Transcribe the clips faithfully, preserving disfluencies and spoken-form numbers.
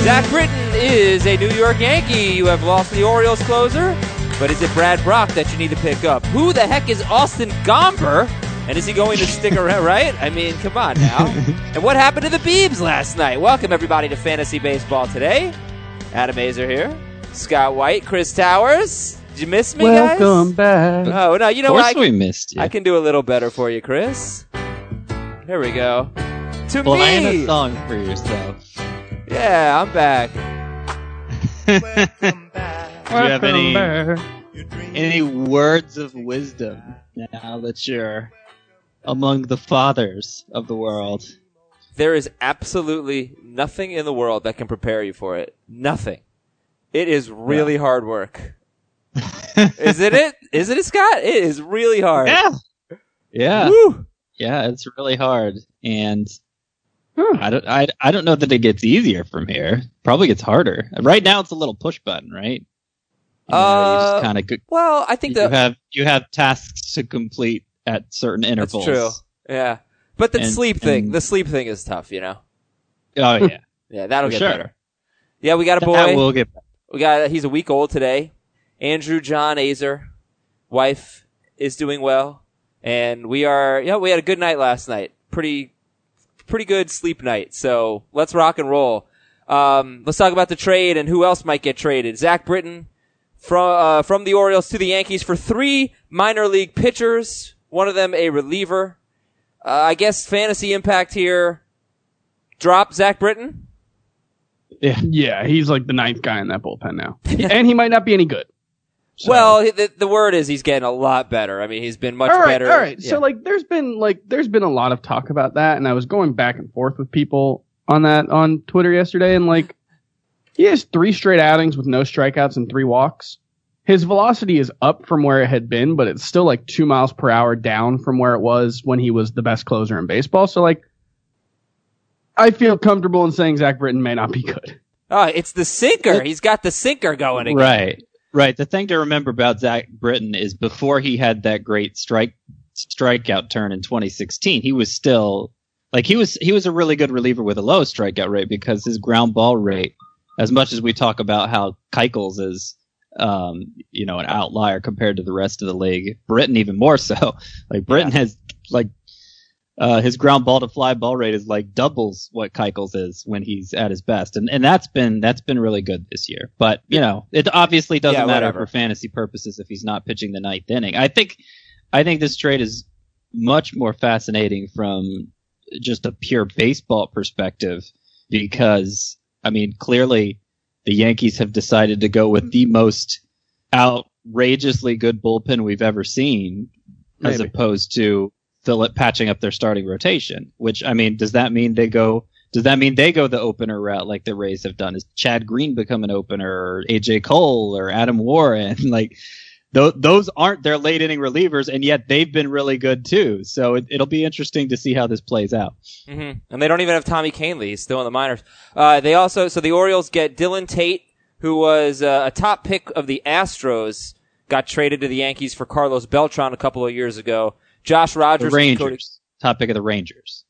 Zach Britton is a New York Yankee. You have lost the Orioles closer, but is it Brad Brock that you need to pick up? Who the heck is Austin Gomber? And is he going to stick around, right? I mean, come on now. And what happened to the Beebs last night? Welcome, everybody, to Fantasy Baseball today. Adam Azer here. Scott White, Chris Towers. Did you miss me, Welcome guys? Welcome back. Oh, no, you know what? what? Of course we missed you. I can do a little better for you, Chris. Here we go. To Plan me. a song for yourself. Yeah, I'm back. Welcome back. Do you have any, back. any words of wisdom now that you're among the fathers of the world? There is absolutely nothing in the world that can prepare you for it. Nothing. It is really yeah. hard work. Isn't it? Isn't it, Scott? It is really hard. Yeah. Yeah. Woo. Yeah, it's really hard. And I don't I, I don't know that it gets easier from here. Probably gets harder. Right now it's a little push button, right? You know, uh, you just kind of go- well, I think you that have you have tasks to complete at certain intervals. That's true. Yeah. But the And- sleep thing, and- the sleep thing is tough, you know. Oh yeah. Yeah, that'll For get sure. better. Yeah, we got a boy. That will get better. We got he's a week old today. Andrew John Azer, wife is doing well, and we are. Yeah, we had a good night last night. Pretty, pretty good sleep night. So let's rock and roll. Um, let's talk about the trade and who else might get traded. Zach Britton from uh, from the Orioles to the Yankees for three minor league pitchers. One of them a reliever. Uh, I guess fantasy impact here. Drop Zach Britton. Yeah, yeah, he's like the ninth guy in that bullpen now, and he might not be any good. So. Well, the, the word is he's getting a lot better. I mean, he's been much all right, better. All right, Yeah. so like, there's been like, there's been a lot of talk about that, and I was going back and forth with people on that on Twitter yesterday, and like, he has three straight outings with no strikeouts and three walks. His velocity is up from where it had been, but it's still like two miles per hour down from where it was when he was the best closer in baseball. So like, I feel comfortable in saying Zach Britton may not be good. Oh, it's the sinker. He's got the sinker going again. Right. Right. The thing to remember about Zach Britton is before he had that great strike strikeout turn in twenty sixteen, he was still like he was he was a really good reliever with a low strikeout rate because his ground ball rate, as much as we talk about how Keuchels is um, you know, an outlier compared to the rest of the league, Britton even more so. Like Britton yeah. has like Uh, his ground ball to fly ball rate is like doubles what Keuchels is when he's at his best, and and that's been that's been really good this year. But you know, it obviously doesn't yeah, matter whatever. for fantasy purposes if he's not pitching the ninth inning. I think I think this trade is much more fascinating from just a pure baseball perspective because I mean, clearly the Yankees have decided to go with the most outrageously good bullpen we've ever seen, Maybe. as opposed to Philip patching up their starting rotation, which, I mean, does that mean they go, does that mean they go the opener route like the Rays have done? Is Chad Green become an opener or A J Cole or Adam Warren? Like th- those aren't their late inning relievers, and yet they've been really good too. So it, it'll be interesting to see how this plays out. Mm-hmm. And they don't even have Tommy Kahnle. He's still in the minors. Uh, they also, so the Orioles get Dylan Tate, who was uh, a top pick of the Astros, got traded to the Yankees for Carlos Beltran a couple of years ago. Josh Rogers. The Rangers. Cody... Top pick of the Rangers.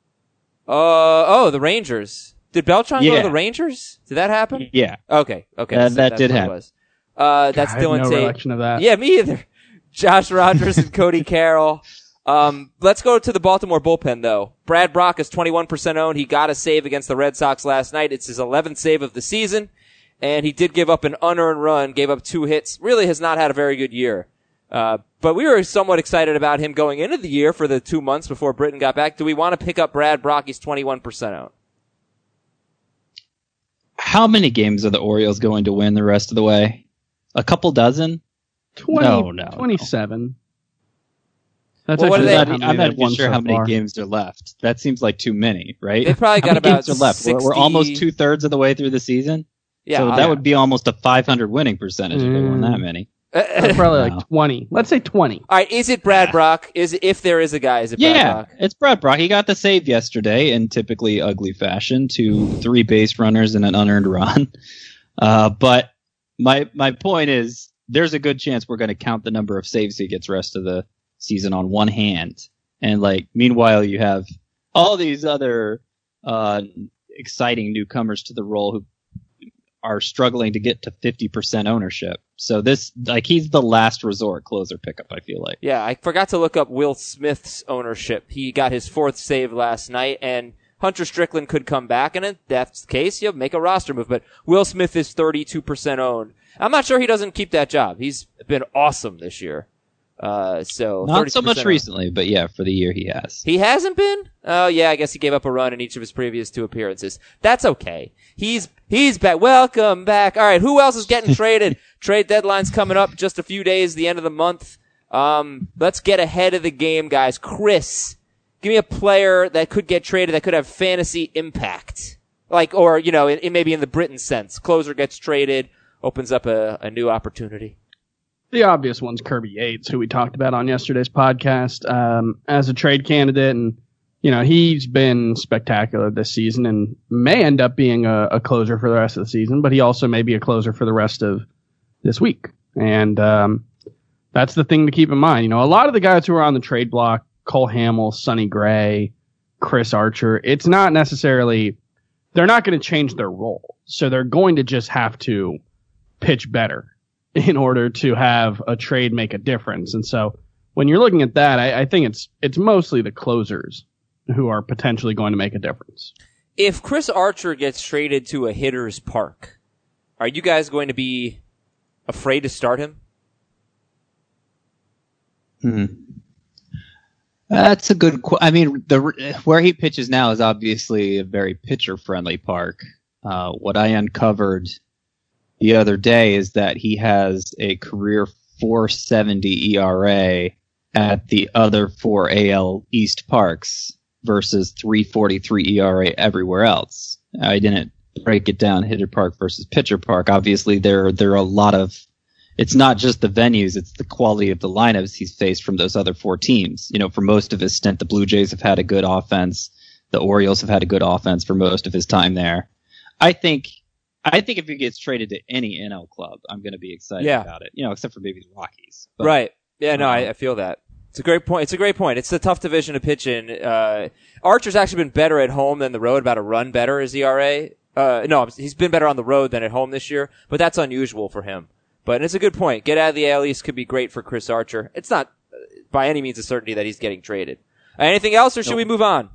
Uh, oh, the Rangers. Did Beltran yeah. go to the Rangers? Did that happen? Yeah. Okay. Okay. Uh, so that that's did what it happen. was. Uh, that's God, I have Dylan no Tate. recollection of that. Yeah, me either. Josh Rogers and Cody Carroll. Um, let's go to the Baltimore bullpen though. Brad Brock is twenty-one percent owned. He got a save against the Red Sox last night. It's his eleventh save of the season. And he did give up an unearned run, gave up two hits. Really has not had a very good year. Uh, but we were somewhat excited about him going into the year for the two months before Britton got back. Do we want to pick up Brad Brock? He's twenty-one percent owned. How many games are the Orioles going to win the rest of the way? A couple dozen? twenty, No, no, twenty-seven. That's Well, what actually do they- not how I'm many not they've even won sure so how many far. games are left. That seems like too many, right? They probably how got many about games are left. We're, we're sixty almost two thirds of the way through the season. Yeah. so uh, that would be almost a five hundred winning percentage if they won Mm. that many. That's probably No. like twenty. Let's say twenty. All right, is it Brad Brock? Is if there is a guy, is it Brad Yeah, Brock? it's Brad Brock. He got the save yesterday in typically ugly fashion to three base runners and an unearned run. Uh, but my my point is, there's a good chance we're going to count the number of saves he gets rest of the season on one hand. And like, meanwhile, you have all these other uh, exciting newcomers to the role who are struggling to get to fifty percent ownership. So this, like, he's the last resort closer pickup, I feel like. Yeah, I forgot to look up Will Smith's ownership. He got his fourth save last night, and Hunter Strickland could come back, and if that's the case, you make a roster move. But Will Smith is thirty-two percent owned. I'm not sure he doesn't keep that job. He's been awesome this year. Uh, so not so much owned. recently, but yeah, for the year he has. He hasn't been? Oh yeah, I guess he gave up a run in each of his previous two appearances. That's okay. He's, he's back. Welcome back. All right. Who else is getting traded? Trade deadline's coming up just a few days, the end of the month. Um, let's get ahead of the game, guys. Chris, give me a player that could get traded that could have fantasy impact. Like, or, you know, it, it maybe in the Britain sense. Closer gets traded, opens up a, a new opportunity. The obvious one's Kirby Yates, who we talked about on yesterday's podcast, um, as a trade candidate. And, you know, he's been spectacular this season and may end up being a, a closer for the rest of the season, but he also may be a closer for the rest of this week. And, um, that's the thing to keep in mind. You know, a lot of the guys who are on the trade block, Cole Hamill, Sonny Gray, Chris Archer, it's not necessarily, they're not going to change their role. So they're going to just have to pitch better in order to have a trade make a difference. And so when you're looking at that, I, I think it's it's mostly the closers who are potentially going to make a difference. If Chris Archer gets traded to a hitter's park, are you guys going to be afraid to start him? Hmm. That's a good qu- I mean, the where he pitches now is obviously a very pitcher-friendly park. Uh, what I uncovered the other day is that he has a career four seventy E R A at the other four A L East parks versus three forty-three E R A everywhere else. I didn't break it down hitter park versus pitcher park. Obviously, there there are a lot of. It's not just the venues; it's the quality of the lineups he's faced from those other four teams. You know, for most of his stint, the Blue Jays have had a good offense. The Orioles have had a good offense for most of his time there. I think. I think if he gets traded to any N L club, I'm going to be excited yeah. about it. You know, except for maybe the Rockies. But, right. Yeah, no, um, I, I feel that. It's a great point. It's a great point. It's a tough division to pitch in. Uh, Archer's actually been better at home than the road, about a run better his E R A. Uh, no, he's been better on the road than at home this year, but that's unusual for him. But it's a good point. Get out of the A L East could be great for Chris Archer. It's not uh, by any means a certainty that he's getting traded. Uh, anything else, or should nope. we move on?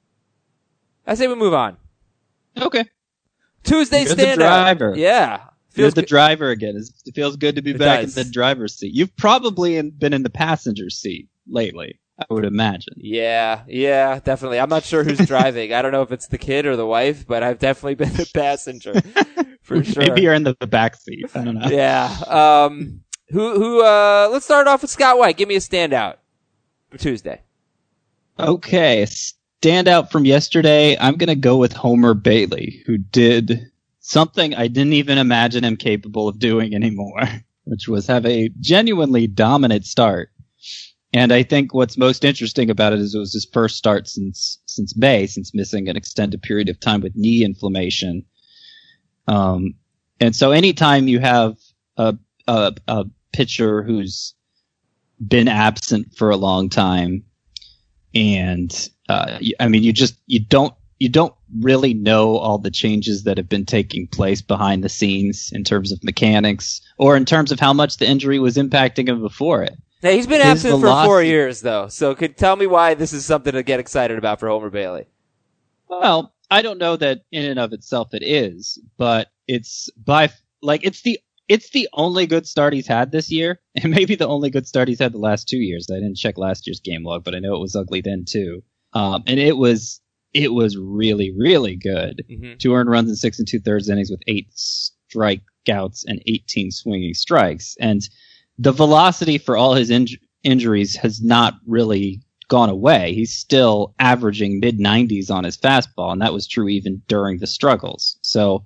I say we move on. Okay. Tuesday You're standout. The driver. Yeah. Feels You're the driver again. It feels good to be it back does. in the driver's seat. You've probably in, been in the passenger seat lately, I would imagine. Yeah, yeah, definitely. I'm not sure who's driving. I don't know if it's the kid or the wife, but I've definitely been the passenger for sure. Maybe you're in the, the back seat. I don't know. Yeah. Um, who, who, uh, let's start off with Scott White. Give me a standout for Tuesday. Okay. Standout from yesterday, I'm going to go with Homer Bailey, who did something I didn't even imagine him capable of doing anymore, which was have a genuinely dominant start. And I think what's most interesting about it is it was his first start since since May, since missing an extended period of time with knee inflammation. Um, and so anytime you have a, a, a pitcher who's been absent for a long time, and uh, I mean, you just you don't you don't really know all the changes that have been taking place behind the scenes in terms of mechanics or in terms of how much the injury was impacting him before it. Hey, he's been His absent velocity. for four years, though. So, could tell me why this is something to get excited about for Homer Bailey. Well, I don't know that in and of itself it is, but it's by like it's the it's the only good start he's had this year, and maybe the only good start he's had the last two years. I didn't check last year's game log, but I know it was ugly then too. Um, and it was it was really really good. Mm-hmm. Two earned runs in six and two thirds innings with eight strikeouts and eighteen swinging strikes, and the velocity for all his inj- injuries has not really gone away. He's still averaging mid nineties on his fastball, and that was true even during the struggles. So,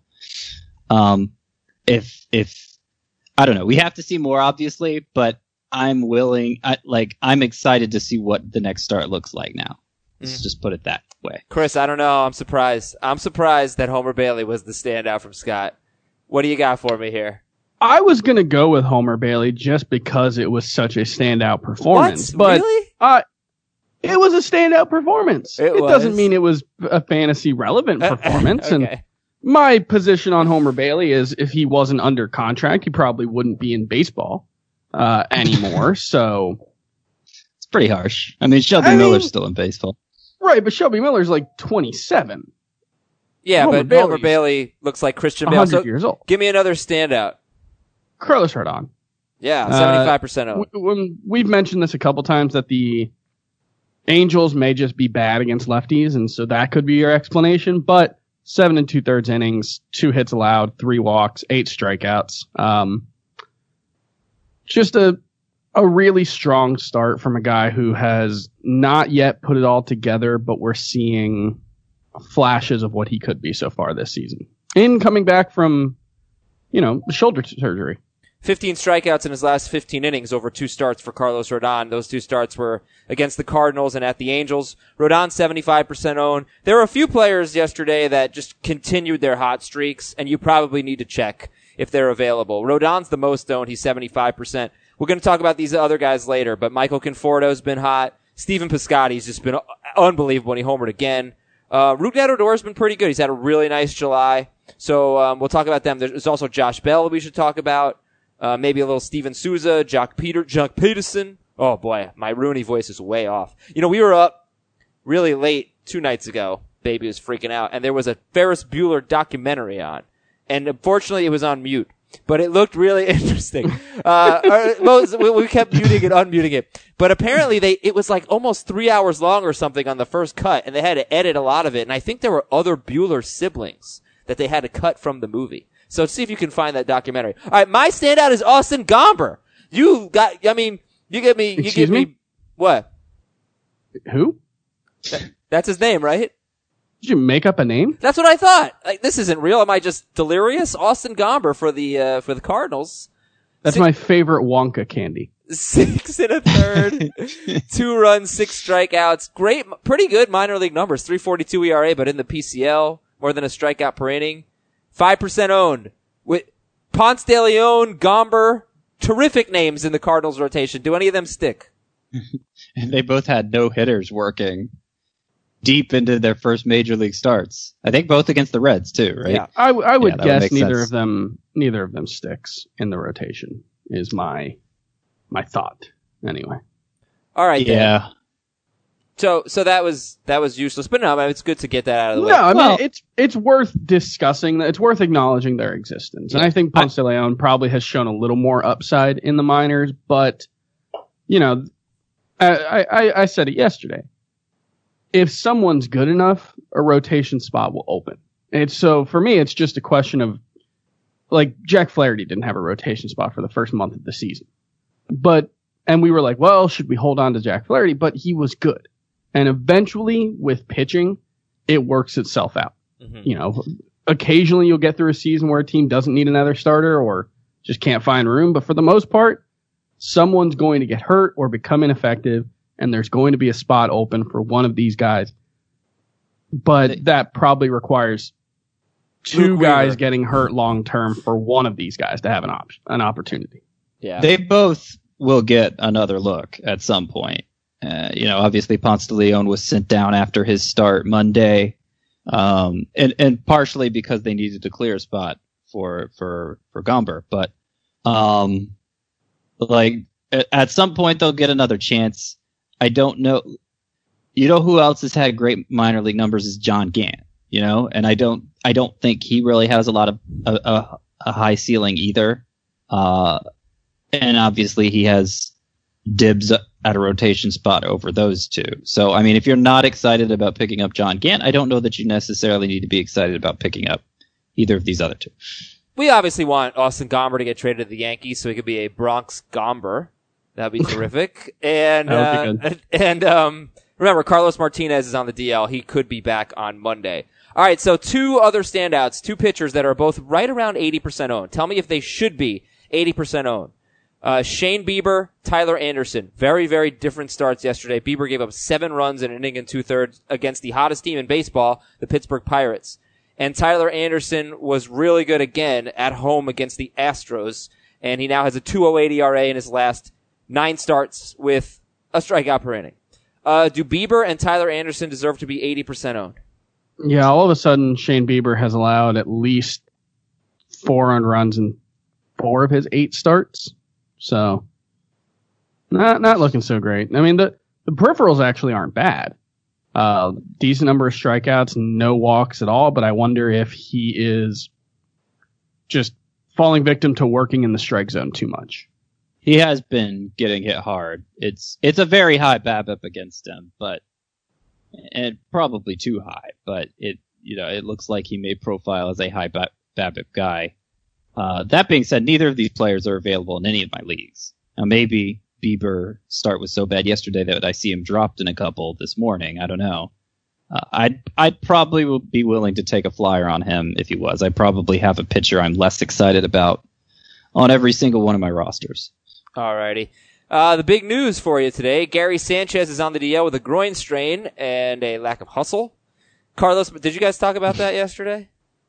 um, if if I don't know, we have to see more, obviously, but I'm willing, I, like I'm excited to see what the next start looks like now. Let's mm. just put it that way. Chris, I don't know. I'm surprised. I'm surprised that Homer Bailey was the standout from Scott. What do you got for me here? I was going to go with Homer Bailey just because it was such a standout performance. What? But, really? Uh, it was a standout performance. It, it was. doesn't mean it was a fantasy relevant performance. Okay. And My position on Homer Bailey is if he wasn't under contract, he probably wouldn't be in baseball uh, anymore. So it's pretty harsh. I mean, Shelby I Miller's mean, still in baseball. Right, but Shelby Miller's like twenty-seven. Yeah, Homer but Homer Bailey's Bailey looks like Christian Bale. one hundred So years old. give me another standout. Carlos Rodon. Yeah, seventy-five percent owned. Uh, when we've mentioned this a couple times that the Angels may just be bad against lefties, and so that could be your explanation. But seven and two thirds innings, two hits allowed, three walks, eight strikeouts. Um, just a a really strong start from a guy who has not yet put it all together, but we're seeing flashes of what he could be so far this season. In coming back from, you know, shoulder surgery. fifteen strikeouts in his last fifteen innings over two starts for Carlos Rodon. Those two starts were against the Cardinals and at the Angels. Rodon seventy-five percent owned. There were a few players yesterday that just continued their hot streaks, and you probably need to check if they're available. Rodon's the most owned. He's seventy-five percent. We're going to talk about these other guys later, but Michael Conforto's been hot. Steven Piscotty's just been unbelievable when he homered again. Uh, Rougned Odor's been pretty good. He's had a really nice July. So um, we'll talk about them. There's also Josh Bell we should talk about. Uh, maybe a little Steven Souza, Jock Peter, Jock Peterson. Oh boy, my Rooney voice is way off. You know, we were up really late two nights ago. Baby was freaking out, and there was a Ferris Bueller documentary on, and unfortunately it was on mute, but it looked really interesting. Uh, we, we kept muting and unmuting it, but apparently they it was like almost three hours long or something on the first cut, and they had to edit a lot of it. And I think there were other Bueller siblings that they had to cut from the movie. So see if you can find that documentary. All right, my standout is Austin Gomber. You got, I mean, you give me, you Excuse give me, me? what? Who? That, that's his name, right? Did you make up a name? That's what I thought. Like, this isn't real. Am I just delirious? Austin Gomber for the, uh, for the Cardinals. That's Six, my favorite Wonka candy. Six and a third, two runs, six strikeouts. Great, pretty good minor league numbers. three forty-two E R A, but in the P C L, more than a strikeout per inning. five percent owned. With Ponce de Leon, Gomber, terrific names in the Cardinals rotation. Do any of them stick? And they both had no hitters working deep into their first major league starts. I think both against the Reds too, right? Yeah. I, w- I would Yeah, that would guess make neither sense. of them neither of them sticks in the rotation is my my thought anyway. All right. then. Yeah. So, so that was, that was useless, but no, I mean, it's good to get that out of the way. No, I mean Well- it's it's worth discussing. It's worth acknowledging their existence, and I think Ponce de Leon probably has shown a little more upside in the minors. But you know, I I, I said it yesterday. If someone's good enough, a rotation spot will open. And it's, so for me, it's just a question of like Jack Flaherty didn't have a rotation spot for the first month of the season, but and we were like, well, should we hold on to Jack Flaherty? But he was good. And eventually, with pitching, it works itself out. Mm-hmm. You know, occasionally you'll get through a season where a team doesn't need another starter or just can't find room. But for the most part, someone's going to get hurt or become ineffective, and there's going to be a spot open for one of these guys. But that probably requires two Luke guys Weaver. getting hurt long term for one of these guys to have an option, an opportunity. Yeah. They both will get another look at some point. Uh, you know, obviously Ponce de Leon was sent down after his start Monday, um, and and partially because they needed to clear a spot for for for Gomber. But um, like at, at some point they'll get another chance. I don't know. You know who else has had great minor league numbers is John Gant. You know, and I don't I don't think he really has a lot of a, a, a high ceiling either. Uh, and obviously he has dibs at a rotation spot over those two. So, I mean, if you're not excited about picking up John Gant, I don't know that you necessarily need to be excited about picking up either of these other two. We obviously want Austin Gomber to get traded to the Yankees so he could be a Bronx Gomber. That'd be terrific. And, That would be uh, and, and, um, remember, Carlos Martinez is on the D L. He could be back on Monday. All right. So two other standouts, two pitchers that are both right around eighty percent owned. Tell me if they should be eighty percent owned. Uh, Shane Bieber, Tyler Anderson. Very, very different starts yesterday. Bieber gave up seven runs in an inning and two thirds against the hottest team in baseball, the Pittsburgh Pirates. And Tyler Anderson was really good again at home against the Astros. And he now has a two oh eight E R A in his last nine starts with a strikeout per inning. Uh, do Bieber and Tyler Anderson deserve to be eighty percent owned? Yeah, all of a sudden, Shane Bieber has allowed at least four earned runs in four of his eight starts. So, not not looking so great. I mean, the, the peripherals actually aren't bad. Uh, decent number of strikeouts, no walks at all, but I wonder if he is just falling victim to working in the strike zone too much. He has been getting hit hard. It's it's a very high BABIP against him, but and probably too high. But it you know it looks like he may profile as a high ba- BABIP guy. Uh, that being said, neither of these players are available in any of my leagues. Now maybe Bieber start was so bad yesterday that I see him dropped in a couple this morning. I don't know. Uh, I'd I'd probably will be willing to take a flyer on him if he was. I probably have a pitcher I'm less excited about on every single one of my rosters. Alrighty. Uh, the big news for you today, Gary Sanchez is on the D L with a groin strain and a lack of hustle. Carlos, did you guys talk about that yesterday?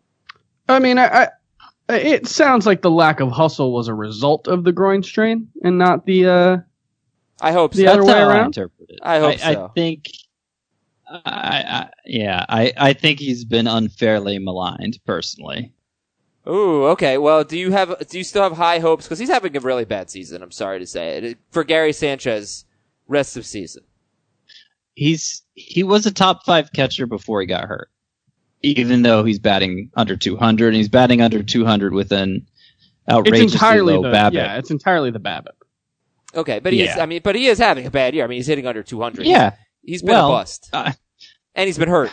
I mean, I, I it sounds like the lack of hustle was a result of the groin strain and not the uh, I hope the so. other That's way how I around. interpret it. I hope I, so. I think, I, I yeah, I, I think he's been unfairly maligned personally. Ooh, okay. Well, do you have do you still have high hopes? Because he's having a really bad season. I'm sorry to say it for Gary Sanchez, rest of season. He's he was a top five catcher before he got hurt, even though he's batting under two hundred, and he's batting under two hundred with an outrageously It's entirely low the BABIP. yeah, it's entirely the BABIP. Okay, but he is. Yeah. I mean, but he is having a bad year. I mean, he's hitting under two hundred. Yeah, he's been well, a bust, uh, and he's been hurt.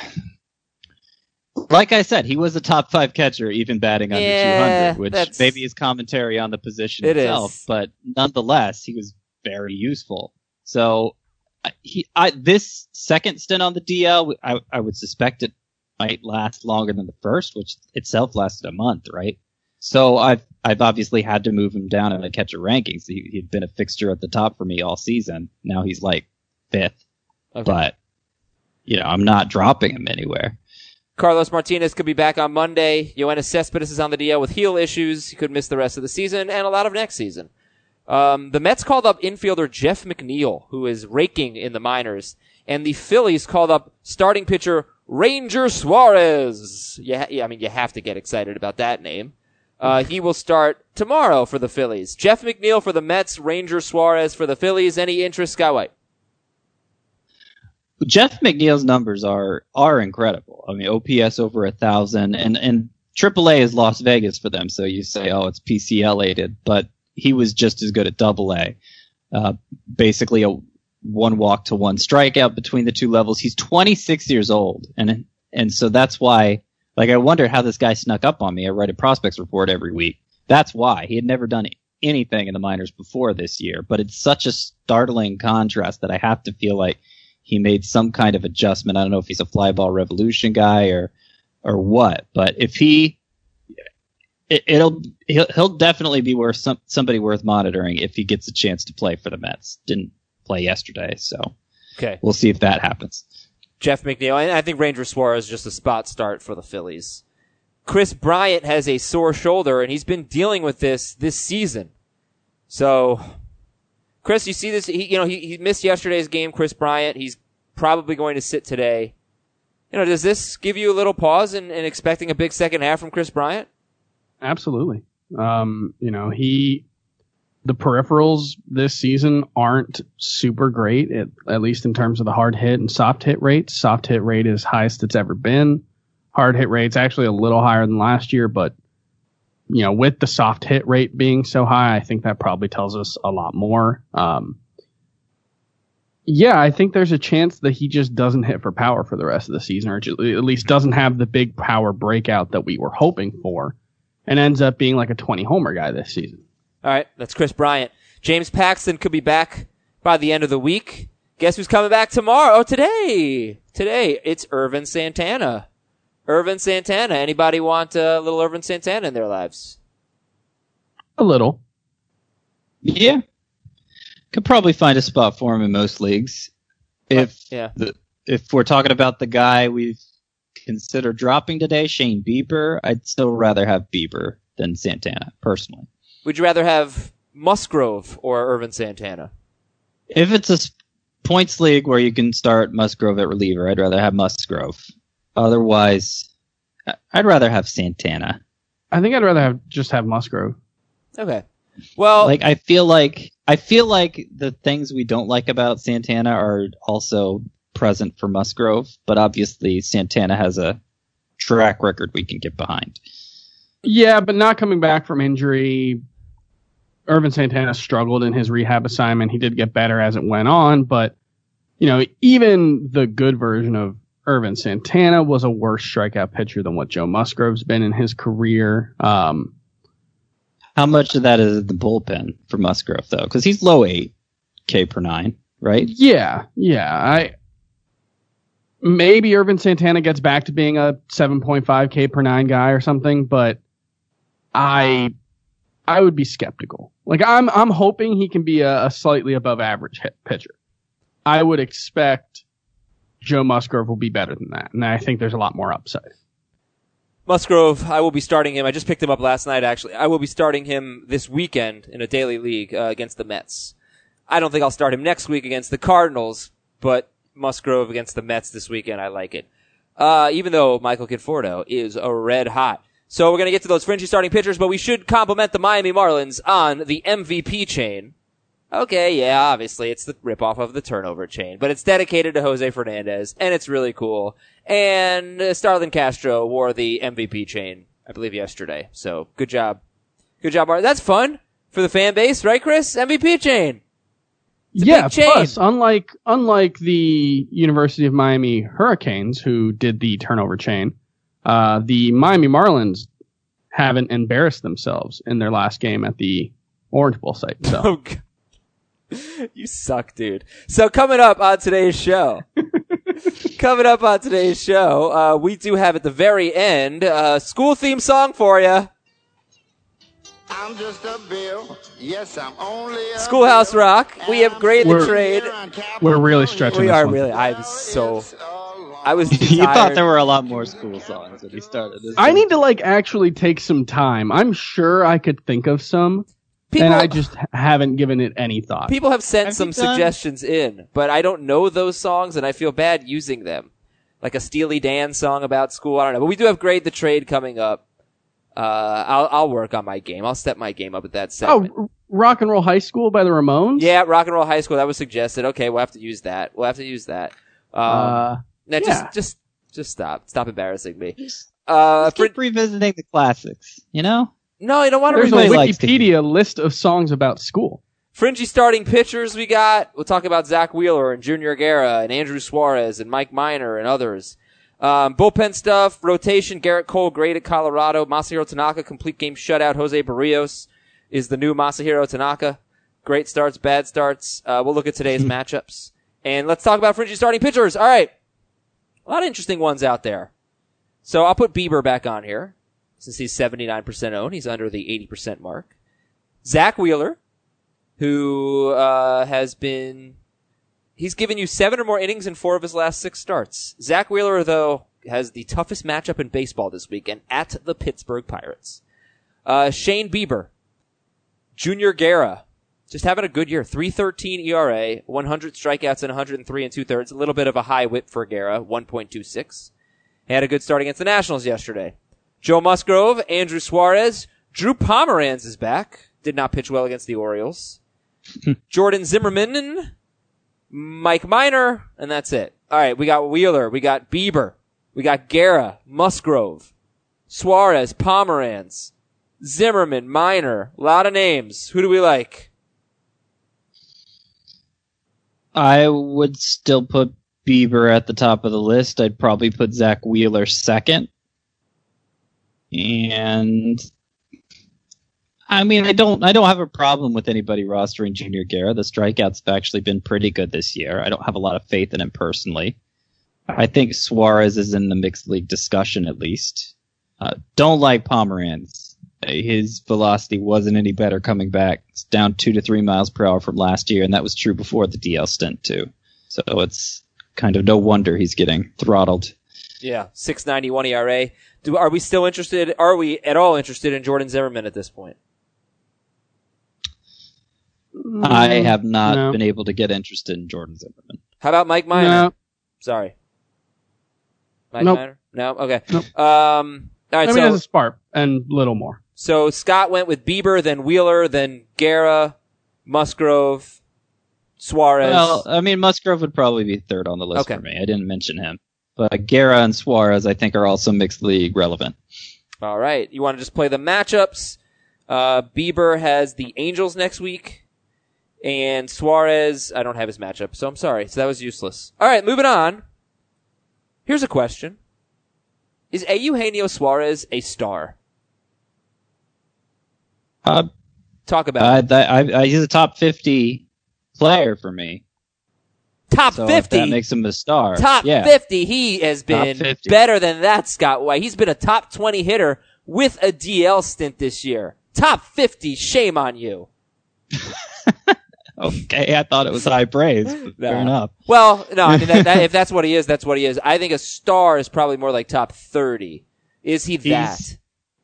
like I said, he was a top five catcher, even batting under Yeah, two hundred, which that's- maybe is commentary on the position It itself. is. But nonetheless, he was very useful. So I- he, I, this second stint on the D L, I, I would suspect it might last longer than the first, which itself lasted a month, right? So I've I've obviously had to move him down in the catcher rankings. He, he'd been a fixture at the top for me all season. Now he's like fifth, Okay. but you know I'm not dropping him anywhere. Carlos Martinez could be back on Monday. Yoenis Cespedes is on the D L with heel issues. He could miss the rest of the season and a lot of next season. Um, the Mets called up infielder Jeff McNeil, who is raking in the minors, and the Phillies called up starting pitcher Ranger Suarez. Yeah, yeah I mean, you have to get excited about that name. Uh, he will start tomorrow for the Phillies. Jeff McNeil for the Mets, Ranger Suarez for the Phillies. Any interest, Sky White? Jeff McNeil's numbers are are incredible. I mean, O P S over a thousand, and and triple A is Las Vegas for them. So you say, oh, it's P C L-ated, but he was just as good at double A. Uh, basically, a one walk to one strikeout between the two levels. He's twenty-six years old, and and so that's why. Like, I wondered how this guy snuck up on me. I write a prospects report every week. That's why he had never done anything in the minors before this year. But it's such a startling contrast that I have to feel like he made some kind of adjustment. I don't know if he's a fly ball revolution guy or, or what, but if he, it, it'll, he'll, he'll definitely be worth some, somebody worth monitoring if he gets a chance to play for the Mets. Didn't play yesterday. So Okay. we'll see if that happens. Jeff McNeil, and I think Ranger Suarez is just a spot start for the Phillies. Chris Bryant has a sore shoulder, and he's been dealing with this this season. So, Chris, you see this? He, you know, he, he missed yesterday's game. Chris Bryant, he's probably going to sit today. You know, does this give you a little pause in, in expecting a big second half from Chris Bryant? Absolutely. Um, you know, he, the peripherals this season aren't super great, at, at least in terms of the hard hit and soft hit rates. Soft hit rate is highest it's ever been. Hard hit rate's actually a little higher than last year, but, you know, with the soft hit rate being so high, I think that probably tells us a lot more. Um, yeah, I think there's a chance that he just doesn't hit for power for the rest of the season, or at least doesn't have the big power breakout that we were hoping for, and ends up being like a twenty homer guy this season. All right, that's Chris Bryant. James Paxton could be back by the end of the week. Guess who's coming back tomorrow? Oh, today. Today, it's Irvin Santana. Irvin Santana. Anybody want a little Irvin Santana in their lives? A little. Yeah. Could probably find a spot for him in most leagues. If Yeah. the, if we're talking about the guy we've considered dropping today, Shane Bieber, I'd still rather have Bieber than Santana, personally. Would you rather have Musgrove or Irvin Santana? If it's a s- points league where you can start Musgrove at reliever, I'd rather have Musgrove. Otherwise, I'd rather have Santana. I think I'd rather have just have Musgrove. Okay. Well, like I feel like I feel like the things we don't like about Santana are also present for Musgrove, but obviously Santana has a track record we can get behind. Yeah, but not coming back from injury. Irvin Santana struggled in his rehab assignment. He did get better as it went on, but you know, even the good version of Irvin Santana was a worse strikeout pitcher than what Joe Musgrove's been in his career. Um, How much of that is the bullpen for Musgrove, though? Because he's low eight K per nine, right? Yeah, yeah. I maybe Irvin Santana gets back to being a seven point five K per nine guy or something, but I I would be skeptical. Like I'm I'm hoping he can be a, a slightly above average hit pitcher. I would expect Joe Musgrove will be better than that, and I think there's a lot more upside. Musgrove, I will be starting him. I just picked him up last night, actually. I will be starting him this weekend in a daily league uh, against the Mets. I don't think I'll start him next week against the Cardinals, but Musgrove against the Mets this weekend, I like it. Uh, even though Michael Conforto is a red hot. So we're going to get to those fringy starting pitchers, but we should compliment the Miami Marlins on the M V P chain. Okay, yeah, obviously it's the ripoff of the turnover chain, but it's dedicated to Jose Fernandez, and it's really cool. And uh, Starlin Castro wore the M V P chain, I believe, yesterday. So good job, good job, Marlins. That's fun for the fan base, right, Chris? M V P chain. It's a yeah, big chain. Plus, unlike unlike the University of Miami Hurricanes, who did the turnover chain, uh, the Miami Marlins haven't embarrassed themselves in their last game at the Orange Bowl site. So. Oh, God. You suck, dude. So coming up on today's show, coming up on today's show, uh, we do have at the very end a school theme song for you. I'm just a bill. Yes, I'm only a Schoolhouse bill. Rock. We have Grade the We're- Trade. We're really stretching We this are one. really. I'm so. I was. You tired. thought there were a lot more school songs when he started this. I need to like actually take some time. I'm sure I could think of some, People, and I just haven't given it any thought. people have sent Have some you done- suggestions in, but I don't know those songs, and I feel bad using them. Like a Steely Dan song about school. I don't know, but we do have Grade the Trade coming up. Uh, I'll I'll work on my game. I'll step my game up at that segment. Oh, Rock and Roll High School by the Ramones? Yeah, Rock and Roll High School. That was suggested. Okay, we'll have to use that. We'll have to use that. Um, Uh, now just, yeah. just, just stop. Stop embarrassing me. Just Uh, keep for, revisiting the classics, you know? no, I don't want to. there's Everybody a likes to Wikipedia list of songs about school. Fringy starting pitchers we got. We'll talk about Zach Wheeler and Junior Guerra and Andrew Suarez and Mike Minor and others. Um, bullpen stuff, rotation, Garrett Cole, great at Colorado. Masahiro Tanaka, complete game shutout. Jose Barrios is the new Masahiro Tanaka. Great starts, bad starts. Uh, we'll look at today's matchups. And let's talk about Fringy starting pitchers. All right. A lot of interesting ones out there. So I'll put Bieber back on here since he's seventy-nine percent owned. He's under the eighty percent mark. Zach Wheeler, who uh, has been... He's given you seven or more innings in four of his last six starts. Zach Wheeler, though, has the toughest matchup in baseball this weekend at the Pittsburgh Pirates. Uh, Shane Bieber. Junior Guerra. Just having a good year. three thirteen E R A, one hundred strikeouts and one hundred three and two-thirds. A little bit of a high whip for Guerra, one point two six. He had a good start against the Nationals yesterday. Joe Musgrove, Andrew Suarez. Drew Pomeranz is back. Did not pitch well against the Orioles. Jordan Zimmerman, Mike Minor, and that's it. All right, we got Wheeler, we got Bieber, we got Guerra, Musgrove, Suarez, Pomeranz, Zimmerman, Minor. A lot of names. Who do we like? I would still put Bieber at the top of the list. I'd probably put Zach Wheeler second. And I mean, I don't, I don't have a problem with anybody rostering Junior Guerra. The strikeouts have actually been pretty good this year. I don't have a lot of faith in him personally. I think Suarez is in the mixed league discussion at least. Uh, don't like Pomeranz. His velocity wasn't any better coming back. It's down two to three miles per hour from last year, and that was true before the D L stint too. So it's kind of no wonder he's getting throttled. Yeah, six ninety-one E R A. Do, are we still interested, are we at all interested in Jordan Zimmerman at this point? I have not No. been able to get interested in Jordan Zimmerman. How about Mike Minor? No. Sorry. Mike Nope. Minor? No? Okay. Nope. Um, all right, I so, mean, as a spark and little more. so Scott went with Bieber, then Wheeler, then Guerra, Musgrove, Suarez. Well, I mean, Musgrove would probably be third on the list Okay. for me. I didn't mention him. But Guerra and Suarez, I think, are also mixed league relevant. All right. You want to just play the matchups? Uh, Bieber has the Angels next week. And Suarez, I don't have his matchup, so I'm sorry. So that was useless. All right, moving on. Here's a question. Is Eugenio Suarez a star? Uh, Talk about I, it. that, I, I, he's a top fifty player for me. Top So if fifty. that makes him a star. Top yeah. fifty. He has Top been fifty. better than that, Scott White. He's been a top twenty hitter with a D L stint this year. Top fifty. Shame on you. Okay, I thought it was high praise. But No. Fair enough. Well, no, I mean, that, that, if that's what he is, that's what he is. I think a star is probably more like top thirty. Is he that? He's-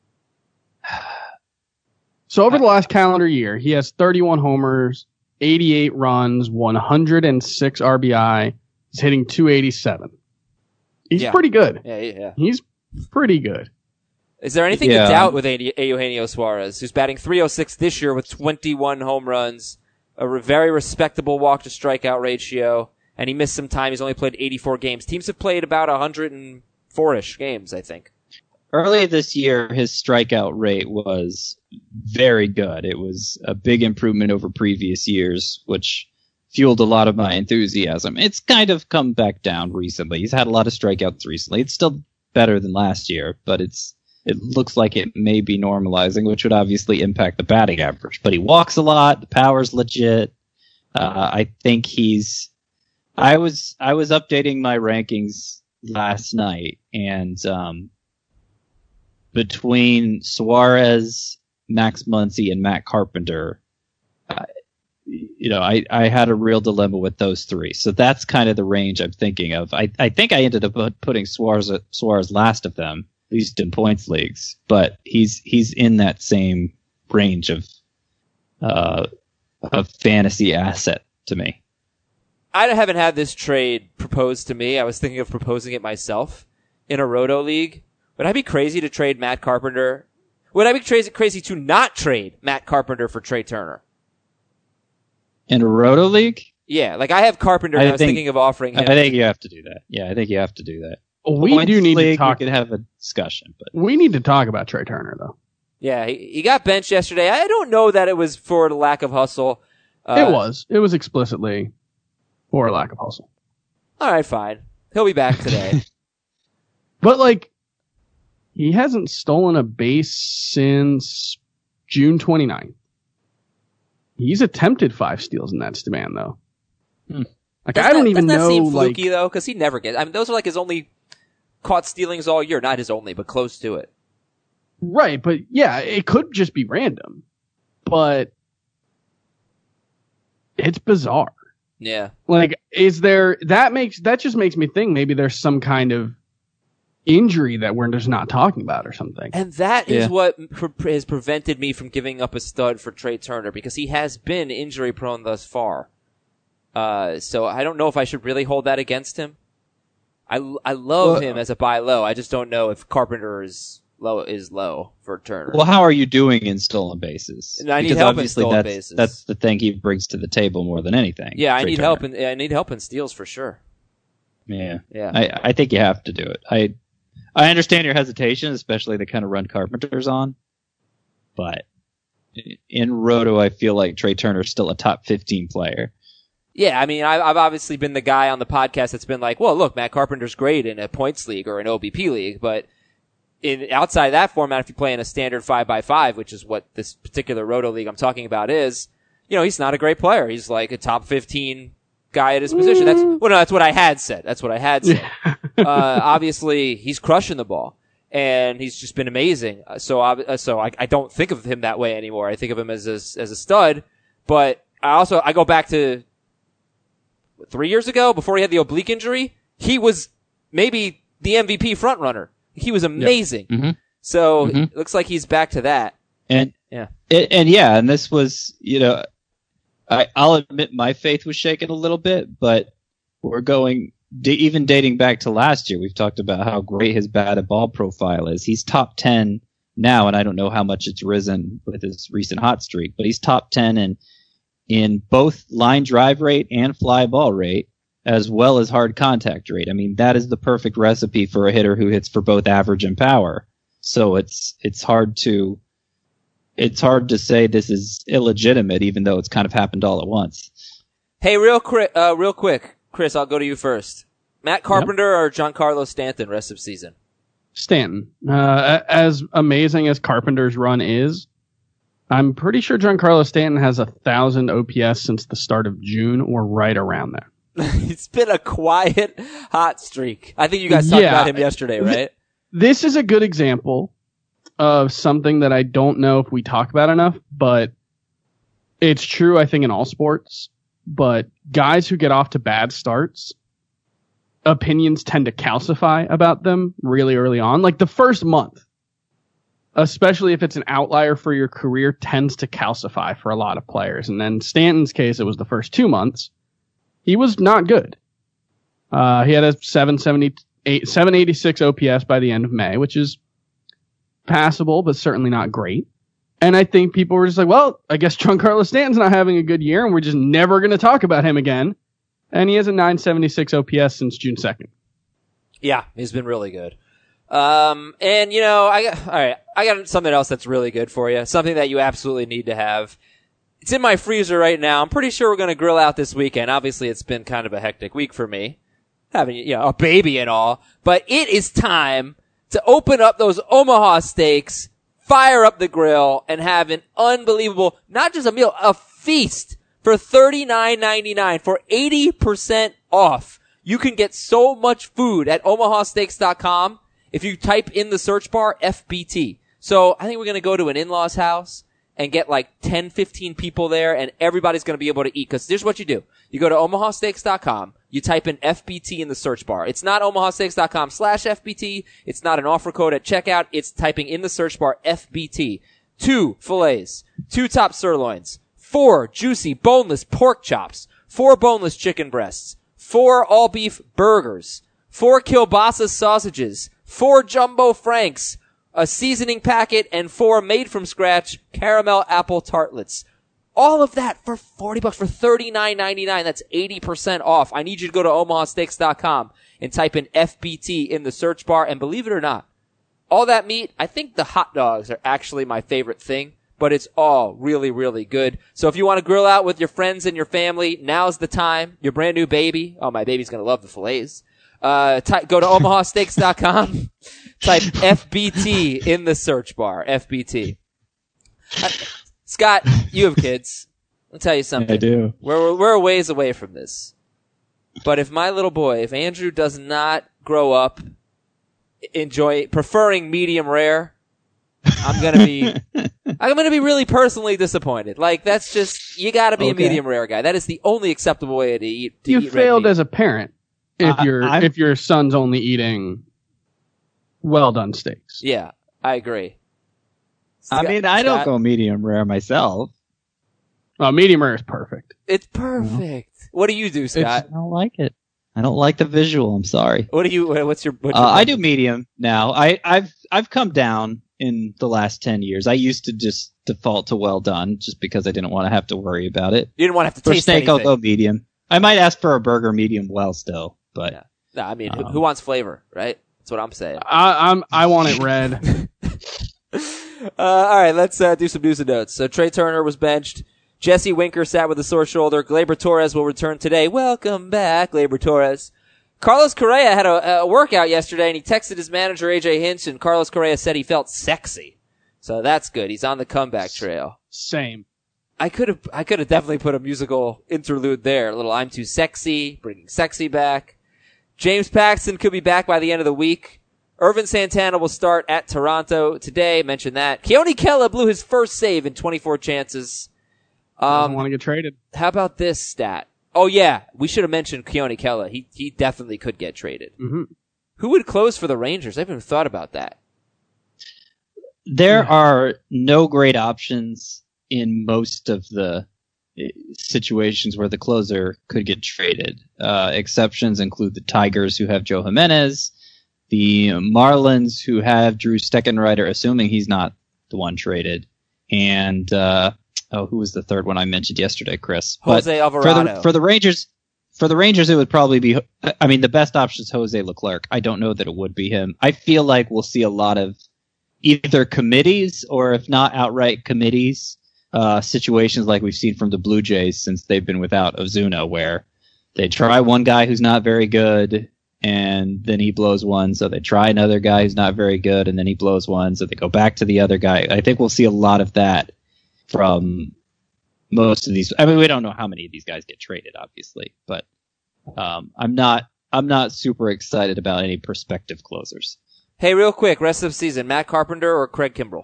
So over the last calendar year, he has thirty-one homers, eighty-eight runs, one hundred six R B I. He's hitting two eighty-seven. He's Yeah. pretty good. Yeah, yeah. He's pretty good. Is there anything Yeah. to doubt with Eugenio Eugenio Suarez, who's batting three oh six this year with twenty-one home runs, a re- very respectable walk to strikeout ratio, and he missed some time. He's only played eighty-four games. Teams have played about one hundred four-ish games, I think. Early this year, his strikeout rate was very good. It was a big improvement over previous years, which fueled a lot of my enthusiasm. It's kind of come back down recently. He's had a lot of strikeouts recently. It's still better than last year, but it's it looks like it may be normalizing, which would obviously impact the batting average. But he walks a lot. The power's legit. Uh, I think he's. I was I was updating my rankings last night, and um, between Suarez, Max Muncy, and Matt Carpenter, uh, you know, I, I had a real dilemma with those three. So that's kind of the range I'm thinking of. I, I think I ended up put- putting Suarez Suarez last of them, at least in points leagues. But he's he's in that same range of uh, of fantasy asset to me. I haven't had this trade proposed to me. I was thinking of proposing it myself in a Roto League. Would I be crazy to trade Matt Carpenter? Would I be crazy, crazy to not trade Matt Carpenter for Trey Turner? In a Roto League, Yeah, like I have Carpenter, and I, I was think- thinking of offering him. I think you have to do that. Yeah, I think you have to do that. We Points do need to league, talk. We could have a discussion, but We need to talk about Trey Turner, though. Yeah, he, he got benched yesterday. I don't know that it was for the lack of hustle. Uh, it was. It was explicitly for a lack of hustle. All right, fine. He'll be back today. But, like, he hasn't stolen a base since June twenty-ninth. He's attempted five steals in that span, though. Hmm. Like, Doesn't I don't that, even doesn't know, that seem like... fluky, though? Because he never gets... I mean, those are like his only caught stealings all year. Not his only, but close to it. Right, but yeah, it could just be random. But it's bizarre. Yeah. Like, is there... That makes... That just makes me think maybe there's some kind of injury that we're just not talking about or something. And that is Yeah. what pre- has prevented me from giving up a stud for Trey Turner, because he has been injury prone thus far. Uh, so I don't know if I should really hold that against him. I, I love Well, him as a buy low. I just don't know if Carpenter is low is low for Turner. well, how are you doing in stolen bases? And I need Because help in obviously stolen that's, bases. That's the thing he brings to the table more than anything. yeah, I Trey need Turner. help in I need help in steals for sure. Yeah, Yeah. I, I think you have to do it. I I understand your hesitation, especially the kind of run Carpenter's on, but in Roto, I feel like Trey Turner's still a top fifteen player. Yeah, I mean, I, I've obviously been the guy on the podcast that's been like, well, look, Matt Carpenter's great in a points league or an O B P league, but in outside that format, if you play in a standard five by five, which is what this particular Roto league I'm talking about is, you know, he's not a great player. He's like a top fifteen guy at his position. That's well, no, that's what I had said. That's what I had said. uh, obviously, he's crushing the ball, and he's just been amazing. Uh, So, uh, so I, I don't think of him that way anymore. I think of him as a, as a stud, but I also I go back to three years ago before he had the oblique injury. He was maybe the M V P front runner. He was amazing. Mhm. So Mhm. it looks like he's back to that. And Yeah. and, and yeah, and this was, you know, I, I'll admit my faith was shaken a little bit, but we're going d- even dating back to last year, we've talked about how great his batted ball profile is. He's top ten now, and I don't know how much it's risen with his recent hot streak, but he's top ten in in both line drive rate and fly ball rate, as well as hard contact rate. I mean, that is the perfect recipe for a hitter who hits for both average and power. So it's it's hard to it's hard to say this is illegitimate, even though it's kind of happened all at once. Hey, real quick, uh, real quick, Chris, I'll go to you first. Matt Carpenter yep. or Giancarlo Stanton rest of season? Stanton. Uh, as amazing as Carpenter's run is, I'm pretty sure Giancarlo Stanton has a thousand O P S since the start of June, or right around there. It's been a quiet, hot streak. I think you guys talked yeah, about him yesterday, right? Th- this is a good example of something that I don't know if we talk about enough, but it's true, I think, in all sports. But guys who get off to bad starts, opinions tend to calcify about them really early on. Like the first month, especially if it's an outlier for your career, tends to calcify for a lot of players. And then Stanton's case, it was the first two months. He was not good. Uh, he had a seven seventy-eight, seven eighty-six O P S by the end of May, which is passable, but certainly not great. And I think people were just like, well, I guess Giancarlo Stanton's not having a good year, and we're just never going to talk about him again. And he has a nine seventy-six O P S since June second. Yeah, he's been really good. Um, and you know, I got, all right, I got something else that's really good for you. Something that you absolutely need to have. It's in my freezer right now. I'm pretty sure we're going to grill out this weekend. Obviously, it's been kind of a hectic week for me, having, you know, a baby and all. But it is time to open up those Omaha steaks, fire up the grill, and have an unbelievable, not just a meal, a feast for thirty-nine ninety-nine for eighty percent off. You can get so much food at omaha steaks dot com if you type in the search bar F B T. So I think we're going to go to an in-law's house and get like ten, fifteen people there, and everybody's going to be able to eat. Because here's what you do. You go to omaha steaks dot com. You type in F B T in the search bar. It's not omaha steaks dot com slash F B T. It's not an offer code at checkout. It's typing in the search bar F B T. Two fillets, two top sirloins, four juicy boneless pork chops, four boneless chicken breasts, four all-beef burgers, four kielbasa sausages, four jumbo franks, a seasoning packet, and four made-from-scratch caramel apple tartlets. All of that for forty bucks, for thirty-nine ninety-nine. That's eighty percent off. I need you to go to omaha steaks dot com and type in F B T in the search bar. And believe it or not, all that meat, I think the hot dogs are actually my favorite thing, but it's all really, really good. So if you want to grill out with your friends and your family, now's the time. Your brand new baby. Oh, my baby's going to love the fillets. Uh, ty- go to omaha steaks dot com. Type F B T in the search bar. F B T. Uh, Scott, you have kids. I'll tell you something. I do. We're, we're a ways away from this. But if my little boy, if Andrew does not grow up enjoy preferring medium rare, I'm gonna be, I'm gonna be really personally disappointed. Like, that's just, you gotta be okay. a medium rare guy. That is the only acceptable way to eat. To you eat failed red meat. as a parent if uh, your I'm... if your son's only eating well done steaks. Yeah, I agree. I mean, I don't Scott, go medium rare myself. Oh, medium rare is perfect. It's perfect. No. What do you do, Scott? It's, I don't like it. I don't like the visual. I'm sorry. What do you? What's your? What's uh, your I do medium now. I, I've I've come down in the last ten years. I used to just default to well done, just because I didn't want to have to worry about it. You didn't want to have to for taste steak. anything. I'll go medium. I might ask for a burger medium well still, but yeah. No, I mean, um, who, who wants flavor, right? That's what I'm saying. I, I'm I want it red. uh, all right, let's uh, do some news and notes. So Trey Turner was benched. Jesse Winker sat with a sore shoulder. Gleyber Torres will return today. Welcome back, Gleyber Torres. Carlos Correa had a, a workout yesterday, and he texted his manager, A J Hinch, and Carlos Correa said he felt sexy. So that's good. He's on the comeback trail. Same. I could have, I could have definitely put a musical interlude there. A little I'm Too Sexy, bringing sexy back. James Paxton could be back by the end of the week. Irvin Santana will start at Toronto today. Mentioned that. Keone Kela blew his first save in twenty-four chances. Um, want to get traded. How about this stat? Oh yeah, we should have mentioned Keone Kela. He he definitely could get traded. Mm-hmm. Who would close for the Rangers? I haven't even thought about that. There are no great options in most of the situations where the closer could get traded. Uh, exceptions include the Tigers, who have Joe Jimenez, the Marlins, who have Drew Steckenrider, assuming he's not the one traded, and uh, oh, who was the third one I mentioned yesterday, Chris? Jose but Alvarado. For the, for the Rangers, for the Rangers, it would probably be. I mean, the best option is Jose Leclerc. I don't know that it would be him. I feel like we'll see a lot of either committees or, if not outright committees, uh, situations like we've seen from the Blue Jays since they've been without Ozuna, where they try one guy who's not very good, and then he blows one, so they try another guy who's not very good, and then he blows one, so they go back to the other guy. I think we'll see a lot of that from most of these. I mean, we don't know how many of these guys get traded, obviously, but um, I'm not I'm not super excited about any prospective closers. Hey, real quick, rest of the season, Matt Carpenter or Craig Kimbrell?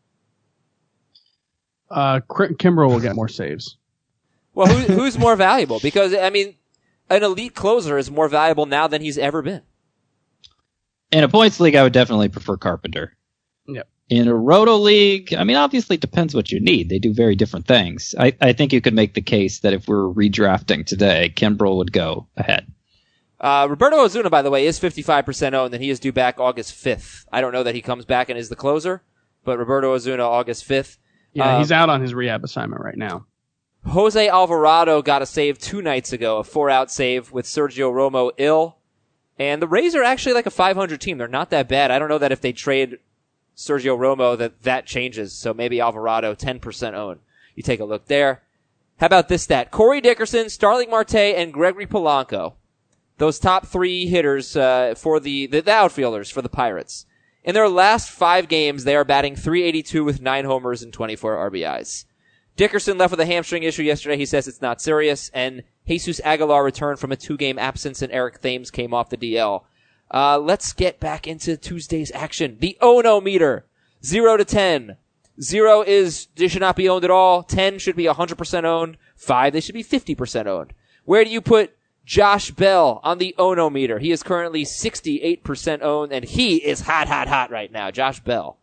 Uh, Kimbrel will get more saves. Well, who, who's more valuable? Because, I mean, an elite closer is more valuable now than he's ever been. In a points league, I would definitely prefer Carpenter. Yep. In a roto league, I mean, obviously it depends what you need. They do very different things. I, I think you could make the case that if we're redrafting today, Kimbrel would go ahead. Uh, Roberto Ozuna, by the way, is fifty-five percent owned, and he is due back August fifth. I don't know that he comes back and is the closer, but Roberto Ozuna, August fifth. Yeah, um, he's out on his rehab assignment right now. Jose Alvarado got a save two nights ago, a four-out save with Sergio Romo ill. And the Rays are actually like a five hundred team. They're not that bad. I don't know that if they trade Sergio Romo that that changes. So maybe Alvarado, ten percent owned. You take a look there. How about this stat? Corey Dickerson, Starling Marte, and Gregory Polanco. Those top three hitters uh, for the, the, the outfielders for the Pirates. In their last five games, they are batting three eighty-two with nine homers and twenty-four R B Is. Dickerson left with a hamstring issue yesterday. He says it's not serious. And Jesus Aguilar returned from a two-game absence, and Eric Thames came off the D L. Uh, let's get back into Tuesday's action. The Ono meter. Zero to ten. Zero is they should not be owned at all. Ten should be one hundred percent owned. Five, they should be fifty percent owned. Where do you put Josh Bell on the Ono meter? He is currently sixty-eight percent owned, and he is hot, hot, hot right now. Josh Bell.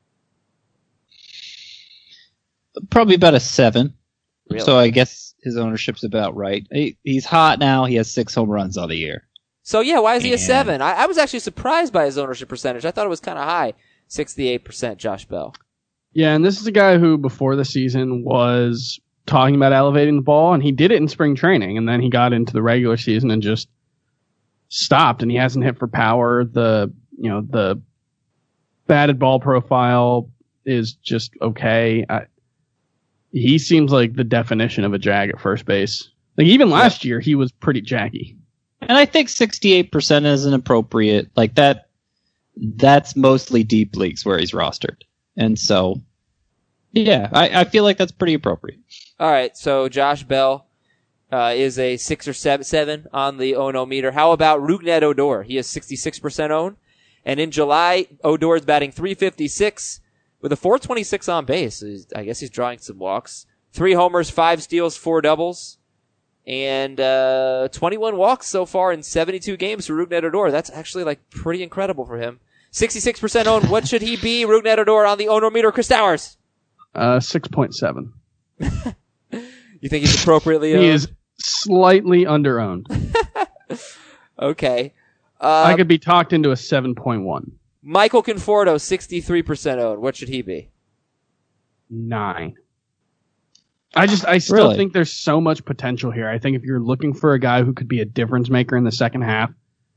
Probably about a seven. Really? So I guess his ownership's about right. He, he's hot now. He has six home runs on the year. So yeah, why is he a And- seven? I, I was actually surprised by his ownership percentage. I thought it was kind of high. sixty-eight percent Josh Bell. Yeah, and this is a guy who before the season was talking about elevating the ball, and he did it in spring training, and then he got into the regular season and just stopped, and he hasn't hit for power. The, you know, the batted ball profile is just okay. I, he seems like the definition of a jag at first base. Like even last year, he was pretty jaggy. And I think sixty-eight percent is an appropriate, like that, that's mostly deep leagues where he's rostered. And so, yeah, I, I feel like that's pretty appropriate. All right, so Josh Bell uh, is a six or seven, seven on the Ono meter. How about Rougned Odor? He is sixty-six percent owned. And in July, Odor is batting three fifty-six with a four twenty-six on base. He's, I guess he's drawing some walks. Three homers, five steals, four doubles. And uh, twenty-one walks so far in seventy-two games for Rougned Odor. That's actually like pretty incredible for him. sixty-six percent owned. What should he be? Rougned Odor on the Ono meter. Chris Towers. Uh, six point seven. You think he's appropriately owned? He is slightly underowned. Okay. I Um, could be talked into a seven point one. Michael Conforto, sixty-three percent owned. What should he be? Nine. I just, I still Really? think there's so much potential here. I think if you're looking for a guy who could be a difference maker in the second half,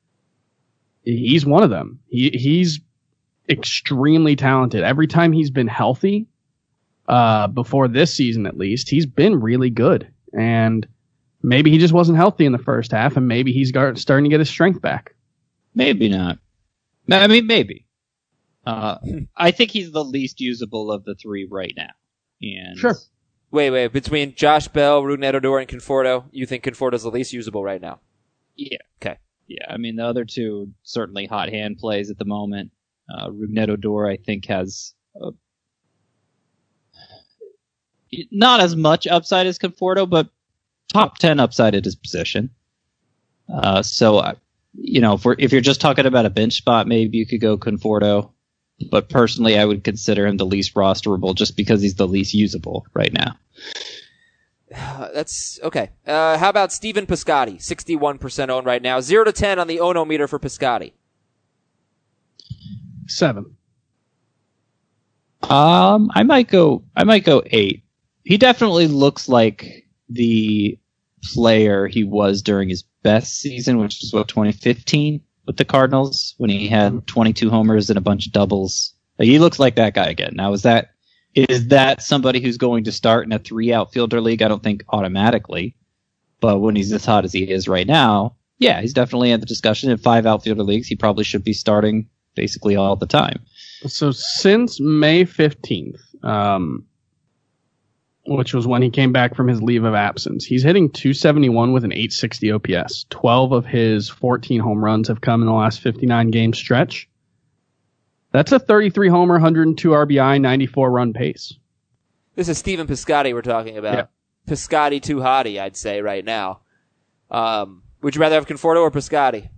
he's one of them. He, he's extremely talented. Every time he's been healthy, uh, before this season at least, he's been really good. And maybe he just wasn't healthy in the first half, and maybe he's got, starting to get his strength back. Maybe not. I mean, maybe. Uh, I think he's the least usable of the three right now. And Sure. Wait, wait. Between Josh Bell, Rougned Odor, and Conforto, you think Conforto's the least usable right now? Yeah. Okay. Yeah, I mean, the other two certainly hot hand plays at the moment. Uh, Rougned Odor, I think, has uh, not as much upside as Conforto, but top ten upside at his position. Uh, so, uh, you know, if, we're, if you're just talking about a bench spot, maybe you could go Conforto. But personally, I would consider him the least rosterable just because he's the least usable right now. That's okay. Uh, how about Steven Piscotty? sixty-one percent owned right now. zero to ten on the Ono meter for Piscotty. Seven. Um, I might go. I might go eight. He definitely looks like the player he was during his best season, which is what twenty fifteen with the Cardinals when he had twenty-two homers and a bunch of doubles. Like, he looks like that guy again. Now, is that is that somebody who's going to start in a three outfielder league? I don't think automatically, but when he's as hot as he is right now, yeah, he's definitely in the discussion. In five outfielder leagues, he probably should be starting basically all the time. So since May fifteenth, um, which was when he came back from his leave of absence, he's hitting two seventy-one with an eight sixty O P S. twelve of his fourteen home runs have come in the last fifty-nine game stretch. That's a thirty-three homer, one hundred two R B I, ninety-four run pace. This is Steven Piscotty we're talking about. Yeah. Piscotty too hottie, I'd say right now. Um, would you rather have Conforto or Piscotty?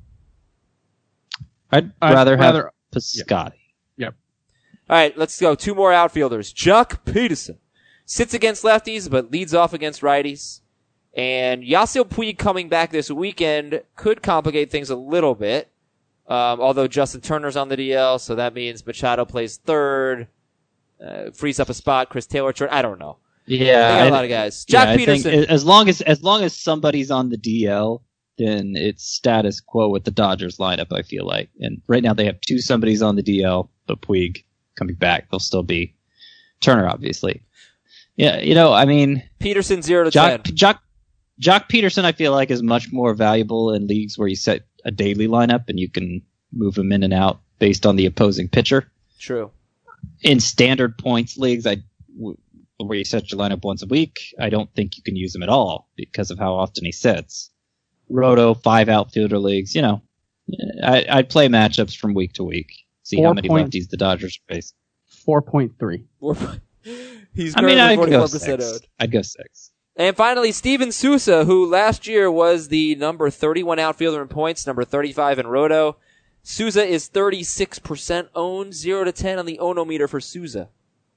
I'd, I'd rather have rather- Piscotty. Yep. All right, let's go. Two more outfielders. Jock Peterson sits against lefties but leads off against righties. And Yasiel Puig coming back this weekend could complicate things a little bit. Um, although Justin Turner's on the D L, so that means Machado plays third, uh, frees up a spot. Chris Taylor, I don't know. Yeah, They got I- a lot of guys. Jock yeah, I Peterson. think as long as as long as somebody's on the D L, then it's status quo with the Dodgers lineup, I feel like. And right now they have two somebodies on the D L, but Puig coming back, they'll still be Turner, obviously. Yeah, you know, I mean, Peterson zero to Jock, ten. Jock, Jock Peterson, I feel like, is much more valuable in leagues where you set a daily lineup and you can move him in and out based on the opposing pitcher. True. In standard points leagues, I, w- where you set your lineup once a week, I don't think you can use him at all because of how often he sits. Roto, five outfielder leagues, you know, I, I'd play matchups from week to week, see how Four many point- lefties the Dodgers face. four point three. He's I mean, currently I'd go forty-four percent six. owned. I'd go six. And finally, Steven Souza, who last year was the number thirty-one outfielder in points, number thirty-five in Roto. Souza is thirty-six percent owned, zero to ten on the Ono meter for Souza.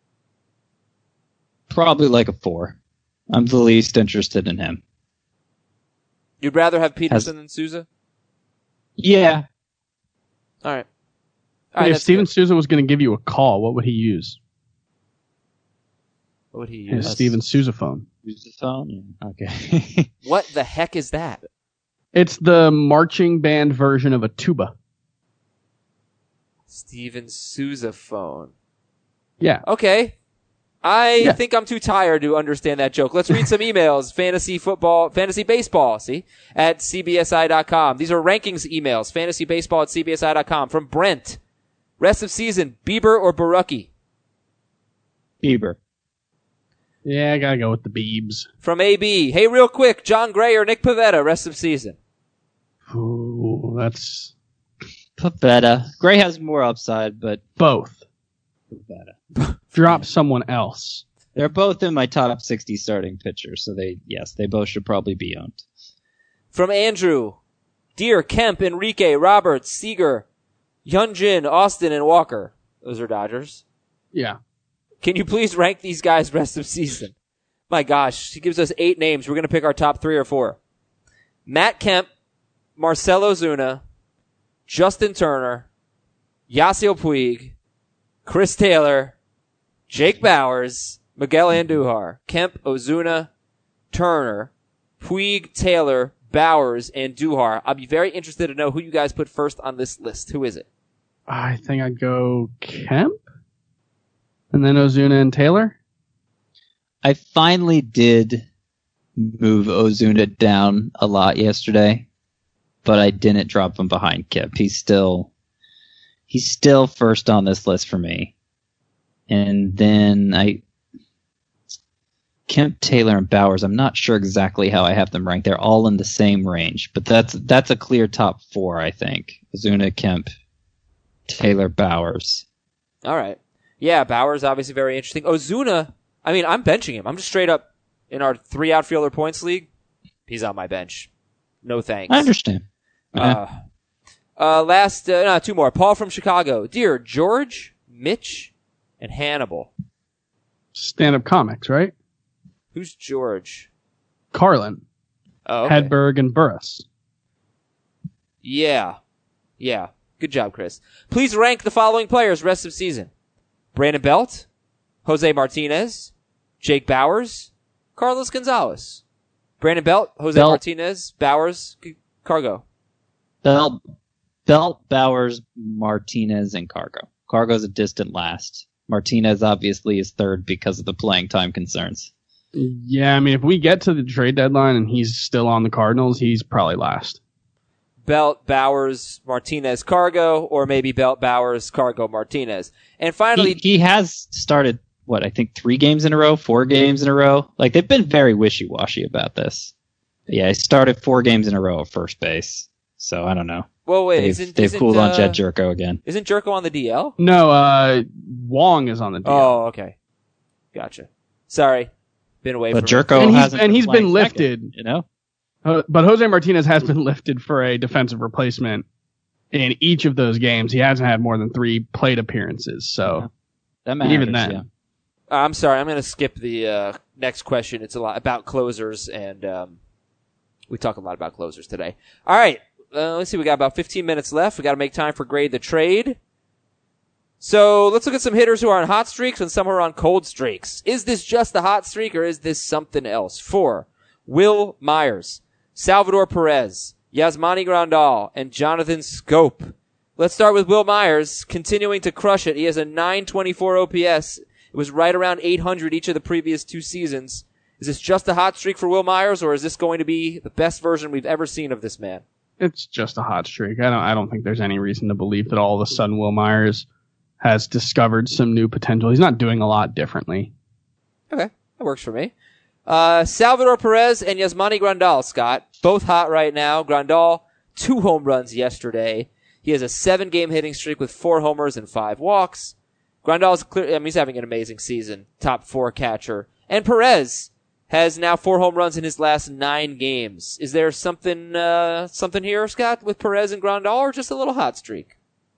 Probably like a four. I'm the least interested in him. You'd rather have Peterson Has- than Souza? Yeah. All right. All right, If that's Steven good. Souza was going to give you a call, what would he use? What would he His use? Steven Souza phone. Use the phone? Okay. What the heck is that? It's the marching band version of a tuba. Steven Souza phone. Yeah. Okay. I Yeah. think I'm too tired to understand that joke. Let's read some emails. Fantasy football, fantasy baseball, see, at C B S I dot com. These are rankings emails. Fantasy baseball at C B S I dot com. From Brent. Rest of season, Bieber or Barucki? Bieber. Yeah, I gotta go with the Beebs. From A B. Hey, real quick, John Gray or Nick Pivetta, rest of season? Ooh, that's Pavetta. Gray has more upside, but both. Pavetta. Drop someone else. They're both in my top sixty starting pitchers, so they, yes, they both should probably be owned. From Andrew. Deer, Kemp, Enrique, Roberts, Seager, Hyunjin, Austin, and Walker. Those are Dodgers. Yeah. Can you please rank these guys rest of season? My gosh, he gives us eight names. We're going to pick our top three or four. Matt Kemp, Marcelo Zuna, Justin Turner, Yasiel Puig, Chris Taylor, Jake Bowers, Miguel Andujar, Kemp, Ozuna, Turner, Puig, Taylor, Bowers, and Duhar. I'll be very interested to know who you guys put first on this list. Who is it? I think I'd go Kemp. And then Ozuna and Taylor. I finally did move Ozuna down a lot yesterday, but I didn't drop him behind Kemp. He's still, he's still first on this list for me. And then I, Kemp, Taylor, and Bowers, I'm not sure exactly how I have them ranked. They're all in the same range, but that's, that's a clear top four, I think. Ozuna, Kemp, Taylor, Bowers. All right. Yeah, Bowers obviously very interesting. Ozuna, I mean, I'm benching him. I'm just straight up in our three outfielder points league. He's on my bench. No thanks. I understand. Uh, uh, last, uh, no, two more. Paul from Chicago. Dear George, Mitch, and Hannibal. Stand-up comics, right? Who's George? Carlin, Oh, okay. Hedberg, and Burris. Yeah. Yeah. Good job, Chris. Please rank the following players rest of season. Brandon Belt, Jose Martinez, Jake Bowers, Carlos Gonzalez. Brandon Belt, Jose Belt. Martinez, Bowers, C- Cargo. Belt, Belt, Bowers, Martinez, and Cargo. Cargo's a distant last. Martinez obviously is third because of the playing time concerns. Yeah, I mean, if we get to the trade deadline and he's still on the Cardinals, he's probably last. Belt, Bowers, Martinez, Cargo, or maybe Belt, Bowers, Cargo, Martinez. And finally, He, he has started, what, I think three games in a row, four games in a row. Like, they've been very wishy-washy about this. Yeah, he started four games in a row at first base. So, I don't know. well, wait, They've, isn't, they've isn't, pulled uh, on Jed Jerko again. Isn't Jerko on the D L? No, uh, Wong is on the deal. Oh, okay. Gotcha. Sorry. Been away But from it. Jerko And he's- hasn't and been he's playing been lifted. second, you know? Uh, but Jose Martinez has been lifted for a defensive replacement in each of those games. He hasn't had more than three plate appearances. So That matters, even then, yeah. Uh, I'm sorry. I'm going to skip the uh, next question. It's a lot about closers, and um, we talk a lot about closers today. All right. Uh, let's see. We got about fifteen minutes left. We got to make time for grade the trade. So let's look at some hitters who are on hot streaks and some who are on cold streaks. Is this just a hot streak or is this something else? Four, Will Myers, Salvador Perez, Yasmani Grandal, and Jonathan Scope. Let's start with Will Myers, continuing to crush it. He has a nine twenty-four O P S. It was right around eight hundred each of the previous two seasons. Is this just a hot streak for Will Myers, or is this going to be the best version we've ever seen of this man? it's just a hot streak. I don't. I don't think there's any reason to believe that all of a sudden Will Myers has discovered some new potential. He's not doing a lot differently. Okay, that works for me. Uh, Salvador Perez and Yasmani Grandal, Scott, both hot right now. Grandal, two home runs yesterday. He has a seven-game hitting streak with four homers and five walks. Grandal's clear. I mean, he's having an amazing season. Top four catcher. And Perez has now four home runs in his last nine games. Is there something, uh, something here, Scott, with Perez and Grandal, or just a little hot streak?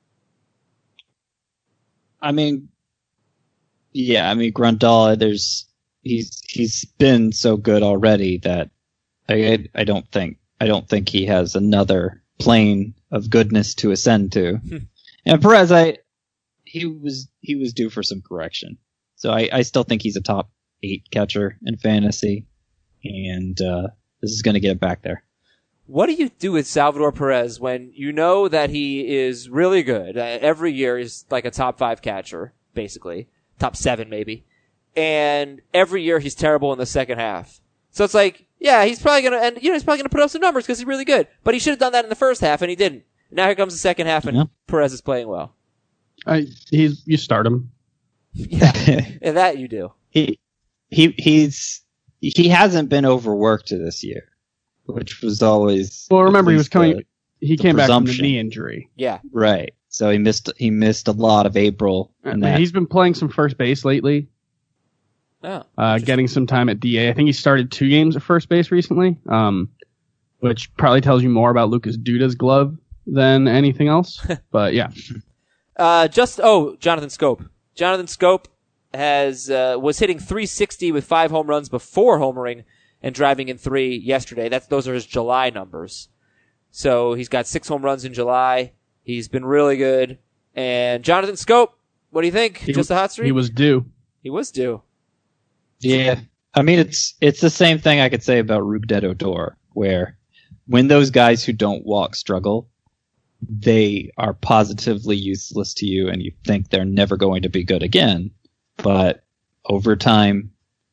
I mean, yeah, I mean, Grandal, there's, he's, he's been so good already that I, I don't think, I don't think he has another plane of goodness to ascend to. And Perez, I, he was, he was due for some correction. So I, I still think he's a top eight catcher in fantasy. And, uh, this is going to get it back there. What do you do with Salvador Perez when you know that he is really good? Uh, every year he's like a top five catcher, basically. Top seven, maybe. And every year he's terrible in the second half. So it's like, yeah, he's probably gonna, and you know, he's probably gonna put up some numbers because he's really good. But he should have done that in the first half, and he didn't. Now here comes the second half, and Yeah. Perez is playing well. I, he's you start him. Yeah, and that you do. he, he, he's, he hasn't been overworked this year, which was always. Well, at remember he was least coming. the- he the came back from the presumption. knee injury. Yeah. Right. So he missed he missed a lot of April. I And mean, that. he's been playing some first base lately. Oh, Uh, getting some time at D A. I think he started two games at first base recently, um, which probably tells you more about Lucas Duda's glove than anything else. But yeah, Uh, just, oh, Jonathan Scope. Jonathan Scope has, uh, was hitting three sixty with five home runs before homering and driving in three yesterday. That's, those are his July numbers. So he's got six home runs in July. He's been really good. And Jonathan Scope, what do you think? he, Just a hot streak? he was due. He was due. Yeah. I mean, it's it's the same thing I could say about Rougned Odor, where when those guys who don't walk struggle, they are positively useless to you, and you think they're never going to be good again. But over time,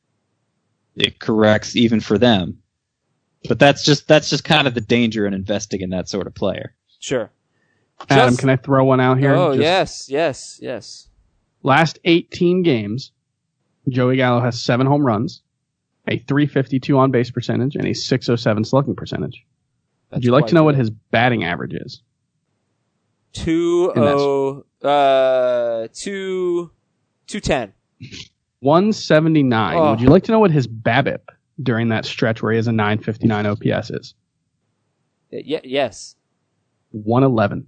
it corrects even for them. But that's just that's just kind of the danger in investing in that sort of player. Sure. Adam, Just- can I throw one out here? Oh, Just yes, yes, yes. Last eighteen games, Joey Gallo has seven home runs, a three fifty-two on base percentage, and a six oh seven slugging percentage. That's Would you like quite to know good. what his batting average is? Two oh, uh, two, two ten. one seventy-nine. Oh. Would you like to know what his BABIP during that stretch where he has a nine fifty-nine O P S is? Y- yes. one eleven.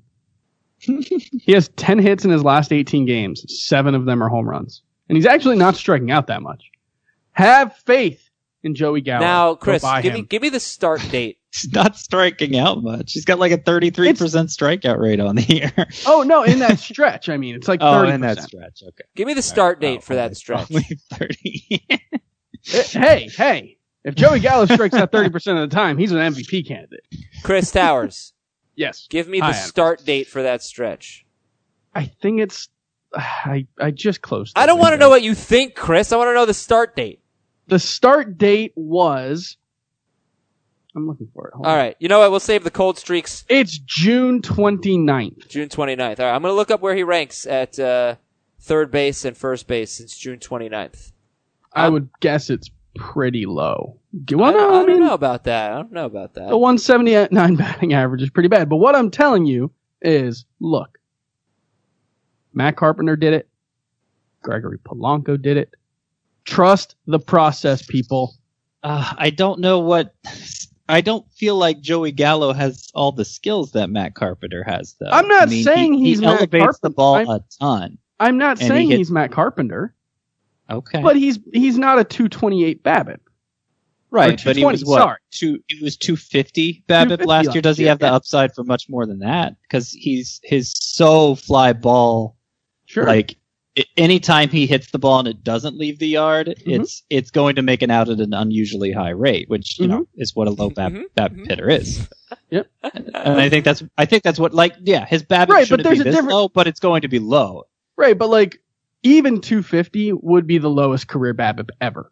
He has ten hits in his last eighteen games. Seven of them are home runs. And he's actually not striking out that much. Have faith in Joey Gallo. Now, Go Chris, buy give him. me give me the start date. He's not striking out much. He's got like a thirty-three percent strikeout rate on the year. Oh, no, in that stretch. I mean, it's like Oh, thirty percent. in that stretch. Okay. Give me the start All date right. for Oh, that it's stretch. probably thirty. Hey, hey. If Joey Gallo strikes out thirty percent of the time, he's an M V P candidate. Chris Towers, Yes. give me the I am. start date for that stretch. I think it's... I, I just closed I the don't want to window. know what you think, Chris. I want to know the start date. The start date was... I'm looking for it. Hold All on. right. You know what? We'll save the cold streaks. It's June twenty-ninth. June twenty-ninth. All right. I'm going to look up where he ranks at uh, third base and first base since June twenty-ninth. I Um, would guess it's pretty low. Well, I, no, I I don't mean, know about that. I don't know about that. the one seventy-nine batting average is pretty bad. But what I'm telling you is, look, Matt Carpenter did it. Gregory Polanco did it. Trust the process, people. Uh, I don't know what. I don't feel like Joey Gallo has all the skills that Matt Carpenter has, though. I'm not I mean, saying he, he's he Matt elevates Carpenter. the ball I'm- a ton. I'm not And he saying hit- he's Matt Carpenter, Okay, but he's he's not a two twenty-eight BABIP. right, or but he was two twenty, what? sorry. Two, he was two fifty BABIP two fifty last year. Does he last have the year, yeah. upside for much more than that? Because he's his so fly ball. Sure. Like I- anytime he hits the ball and it doesn't leave the yard, Mhm. it's it's going to make it out at an unusually high rate, which you Mhm. know is what a low BAB, Mhm. BABIP Mhm. hitter is. Yep. And I think that's I think that's what like yeah his BABIP Right, but shouldn't there's be a this different- low, but it's going to be low. Right, but like even two fifty would be the lowest career BABIP ever.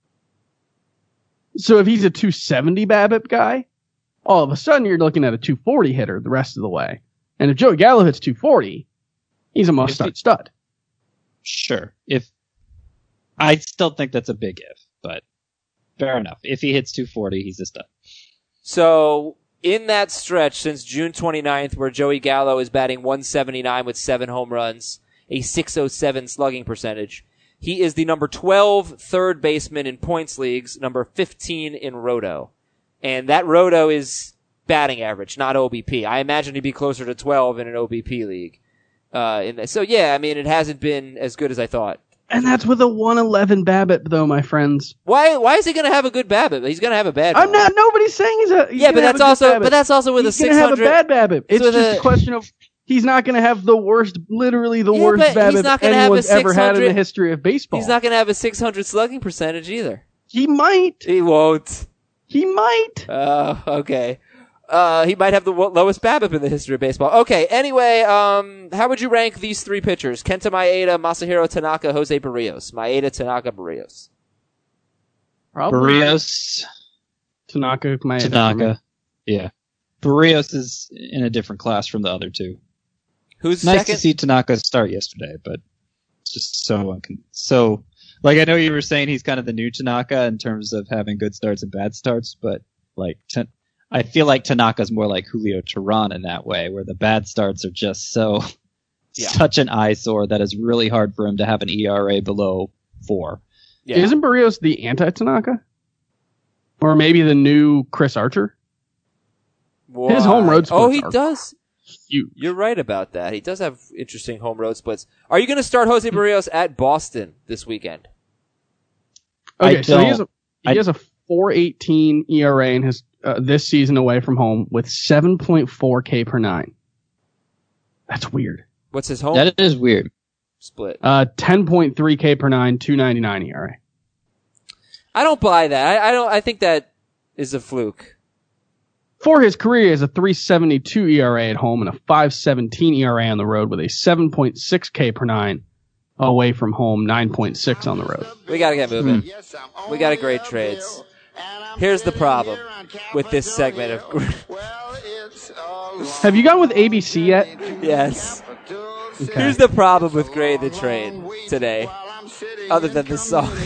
So if he's a two seventy BABIP guy, all of a sudden you're looking at a two forty hitter the rest of the way. And if Joey Gallo hits two forty, he's a If must-start he- stud. Sure, if I still think that's a big if, but fair enough. If he hits two forty, he's a stud. So in that stretch since June twenty-ninth, where Joey Gallo is batting one seventy-nine with seven home runs, a six oh seven slugging percentage, he is the number twelve third baseman in points leagues, number fifteen in Roto. And that Roto is batting average, not O B P. I imagine he'd be closer to twelve in an O B P league. Uh, in the, so yeah, I mean, it hasn't been as good as I thought. And that's with a one eleven BABIP though, my friends. Why, why is he gonna have a good BABIP? He's gonna have a bad I'm one. not, nobody's saying he's a, he's Yeah, gonna but have that's a good also, BABIP. but that's also with he's a gonna six have a hundred. bad BABIP. It's with just a- a question of he's not gonna have the worst, literally the Yeah, worst but he's BABIP not gonna have a anyone's ever had in the six hundred history of baseball. He's not gonna have a six hundred slugging percentage either. He might. He won't. He might. Uh, okay. Uh, he might have the wo- lowest BABIP in the history of baseball. Okay, anyway, um, how would you rank these three pitchers? Kenta Maeda, Masahiro Tanaka, Jose Barrios. Maeda, Tanaka, Barrios. Probably Barrios, Tanaka. Maeda. Tanaka, yeah. Barrios is in a different class from the other two. Who's Nice second? to see Tanaka start yesterday, but it's just so uncon- so. Like I know you were saying he's kind of the new Tanaka in terms of having good starts and bad starts, but like Tan- I feel like Tanaka's more like Julio Teheran in that way, where the bad starts are just so Yeah. such an eyesore that it's really hard for him to have an E R A below four. Yeah. Isn't Barrios the anti-Tanaka? Or maybe the new Chris Archer? His home road Oh, splits he are does. Huge. You're right about that. He does have interesting home road splits. Are you going to start Jose Barrios at Boston this weekend? Okay, I so he has a don't- he I- has a four eighteen E R A in his uh, this season away from home with seven point four K per nine. That's weird. What's his home That is weird. split? Uh, ten point three K per nine, two ninety-nine E R A. I don't buy that. I, I don't. I think that is a fluke. For his career, he has a three seventy-two E R A at home and a five seventeen E R A on the road with a seven point six K per nine away from home, nine point six on the road. We got to get moving. Hmm. We got a great trades. Here's the problem with this segment of. Have you gone with A B C yet? Yes. Okay. Here's the problem with Grade the Trade today, other than the song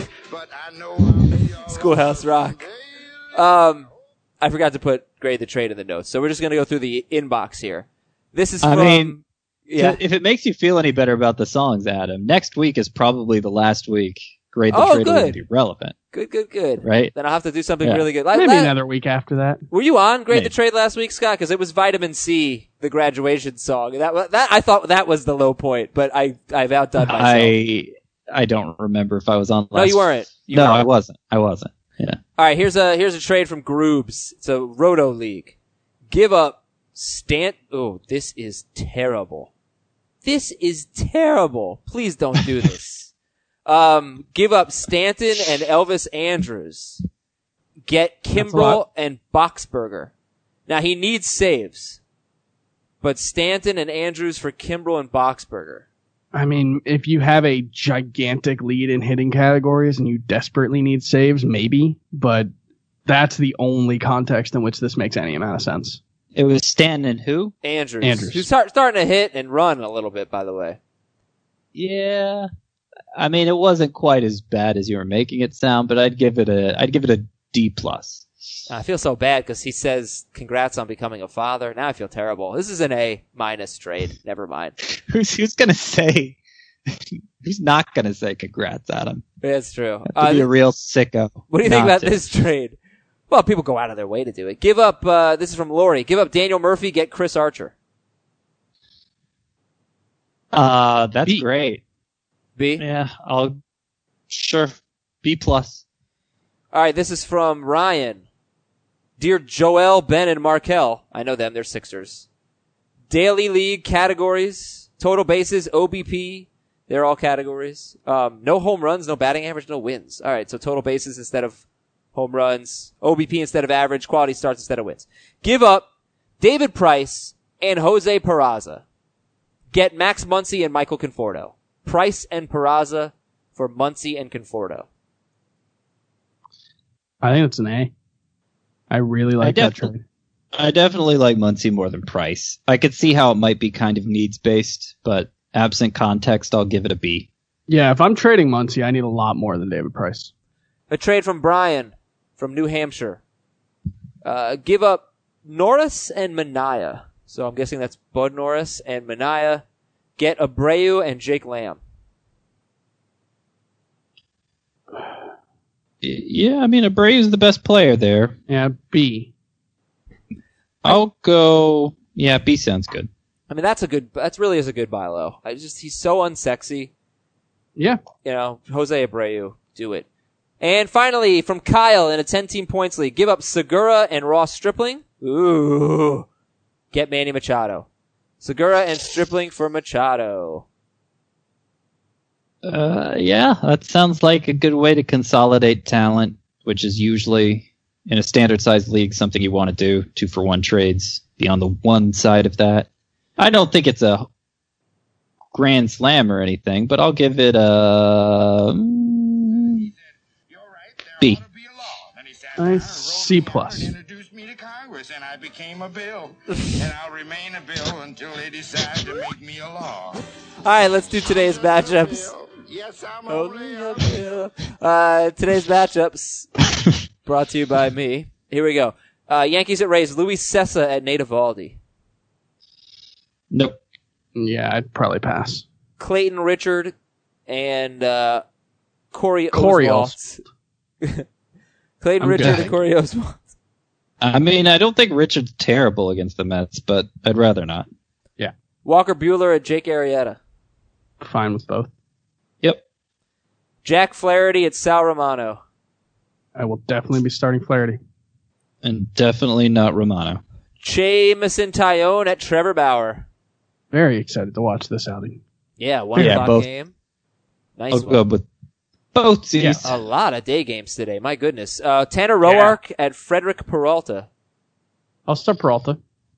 Schoolhouse Rock. Um, I forgot to put Grade the Trade in the notes, so we're just gonna go through the inbox here. This is I from. mean, yeah. If it makes you feel any better about the songs, Adam, next week is probably the last week. Grade the Oh, Trade will good. be relevant, Good, good, good. right? Then I'll have to do something Yeah. really good. Like, Maybe la- another week after that. Were you on Grade the Maybe. Trade last week, Scott? Because it was Vitamin C, the graduation song. That wa- that I thought that was the low point, but I I've outdone myself. I I don't remember if I was on last. no, you weren't. You no, weren't. I wasn't. I wasn't. Yeah. All right, here's a here's a trade from Groobs. It's a Roto League. Give up Stant. Oh, this is terrible. This is terrible. Please don't do this. um, give up Stanton and Elvis Andrews. Get Kimbrel and Boxberger. Now he needs saves, but Stanton and Andrews for Kimbrel and Boxberger. I mean, if you have a gigantic lead in hitting categories and you desperately need saves, maybe, but that's the only context in which this makes any amount of sense. It was Stanton and who? Andrews. Andrews. Who's start, starting to hit and run a little bit, by the way. Yeah. I mean, it wasn't quite as bad as you were making it sound, but I'd give it a, I'd give it a D plus. I feel so bad because he says congrats on becoming a father. Now I feel terrible. This is an A minus trade. Never mind. Who's, who's gonna say, who's not gonna say congrats, Adam? That's true. That'd Uh, be a real sicko. what do you think not about to. this trade? Well, people go out of their way to do it. Give up, uh, this is from Lori. Give up Daniel Murphy, get Chris Archer. Uh, that's B. great. B? Yeah, I'll, sure. B plus. All right, this is from Ryan. Dear Joel, Ben, and Markel. I know them. They're Sixers. Daily League categories. Total bases, O B P. They're all categories. Um, no home runs, no batting average, no wins. All right, so total bases instead of home runs. O B P instead of average. Quality starts instead of wins. Give up David Price and Jose Peraza. Get Max Muncy and Michael Conforto. Price and Peraza for Muncy and Conforto. I think it's an A. I really like I that definitely- trade. I definitely like Muncy more than Price. I could see how it might be kind of needs based, but absent context, I'll give it a B. Yeah, if I'm trading Muncy, I need a lot more than David Price. A trade from Brian from New Hampshire. Uh, give up Norris and Manaea. So I'm guessing that's Bud Norris and Manaea. Get Abreu and Jake Lamb. Yeah, I mean, Abreu's the best player there. Yeah, B. I'll go. Yeah, B sounds good. I mean, that's a good, that's really is a good buy low. I just, he's so unsexy. Yeah. You know, Jose Abreu, do it. And finally, from Kyle in a ten-team points league, give up Segura and Ross Stripling. Ooh. Get Manny Machado. Segura and Stripling for Machado. Uh, yeah, that sounds like a good way to consolidate talent, which is usually in a standard sized league something you want to do. Two for one trades. Be on the one side of that. I don't think it's a grand slam or anything, but I'll give it a mm, B. I C plus. Introduced me to Congress, and I became a bill, and I'll remain a bill until they decide to make me a law. All right, let's do today's matchups. Yes, I'm Only only a bill. Uh, today's matchups brought to you by me. Here we go. Uh, Yankees at Rays. Luis Sessa at Nate Eovaldi. Nope. Yeah, I'd probably pass. Clayton Richard and uh, Corey Corey Oswalt. Clayton I'm Richard good. and Corey Oswalt. I mean, I don't think Richard's terrible against the Mets, but I'd rather not. Walker Buehler at Jake Arrieta. Fine with both. Yep. Jack Flaherty at Sal Romano. I will definitely be starting Flaherty. And definitely not Romano. Jamison Tyone at Trevor Bauer. Very excited to watch this outing. Yeah, one Yeah, o'clock both. game. Nice I'll one. go with both teams. A lot of day games today. My goodness. Uh, Tanner Roark at Frederick Peralta. I'll start Peralta.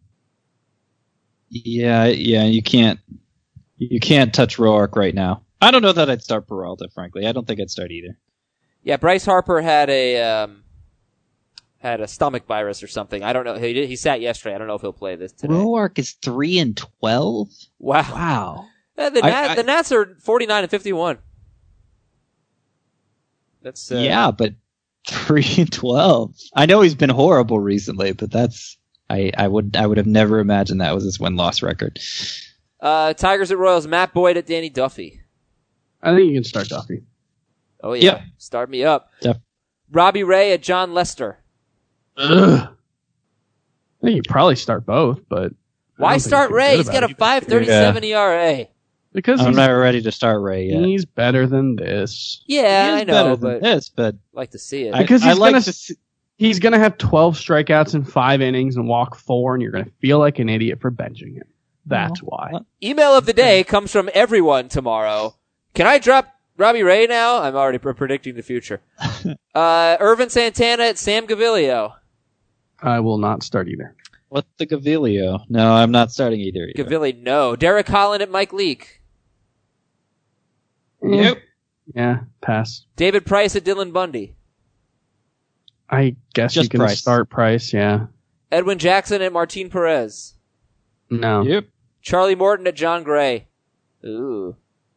Yeah, yeah, you can't, you can't touch Roark right now. I don't know that I'd start Peralta, frankly. I don't think I'd start either. Yeah, Bryce Harper had a um, had a stomach virus or something. I don't know. He did, he sat yesterday. I don't know if he'll play this today. Roark is three and twelve. Wow. Wow. Uh, the, I- Nat, I- the Nats are forty-nine and fifty-one. That's uh, Yeah, but three and twelve. I know he's been horrible recently, but that's I, I would I would have never imagined that was his win loss record. Uh, Tigers at Royals. Matt Boyd at Danny Duffy. I think you can start Duffy. Oh yeah, Yep. start me up. Yep. Robbie Ray at John Lester. Ugh. I think you probably start both, but I Why don't think start you feel Ray? good He's about got a it. five thirty-seven E R A. Because I'm he's, not ready to start Ray yet. he's better than this. Yeah, He is I know, better but than this, but I'd like to see it. I- Because he's like gonna to s- he's gonna have twelve strikeouts in five innings and walk four, and you're gonna feel like an idiot for benching him. That's why. well, Email of the day comes from everyone tomorrow. Can I drop Robbie Ray now? I'm already pre- predicting the future. uh, Irvin Santana at Sam Gaviglio. I will not start either. what's the Gaviglio? No, I'm not starting either. either. Gaviglio, no. Derek Holland at Mike Leake. Yep. Yeah, pass. David Price at Dylan Bundy. I guess Just you can Price. start Price. Yeah. Edwin Jackson at Martin Perez. No. Yep. Charlie Morton at John Gray. Ooh.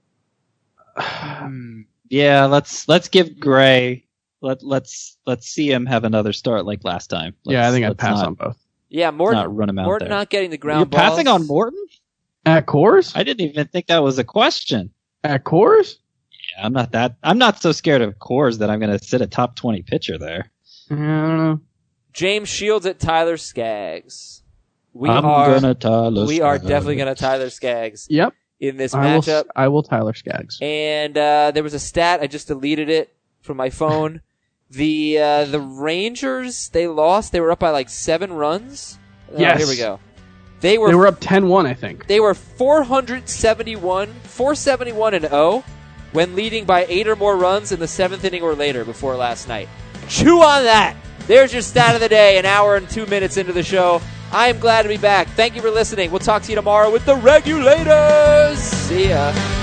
Yeah, let's let's give Gray. Let let's let's see him have another start like last time. Let's, yeah, I think I'd let's pass not, on both. Yeah, Morton. not run him out Morton there. not getting the ground You're balls. passing on Morton? At Coors? I didn't even think that was a question. At Coors? Yeah, I'm not that. I'm not so scared of Coors that I'm going to sit a top twenty pitcher there. I don't know. James Shields at Tyler Skaggs. We I'm are gonna Tyler we are Skaggs. definitely going to Tyler Skaggs Yep. in this I will, matchup. s- I will Tyler Skaggs. And uh, there was a stat, I just deleted it from my phone. the uh, the Rangers, they lost. They were up by like seven runs. Oh, Yes. here we go. They were They were up ten one, I think. they were four seventy-one, four seventy-one and oh when leading by eight or more runs in the seventh inning or later before last night. Chew on that. There's your stat of the day, an hour and two minutes into the show. I am glad to be back. Thank you for listening. We'll talk to you tomorrow with the Regulators. See ya.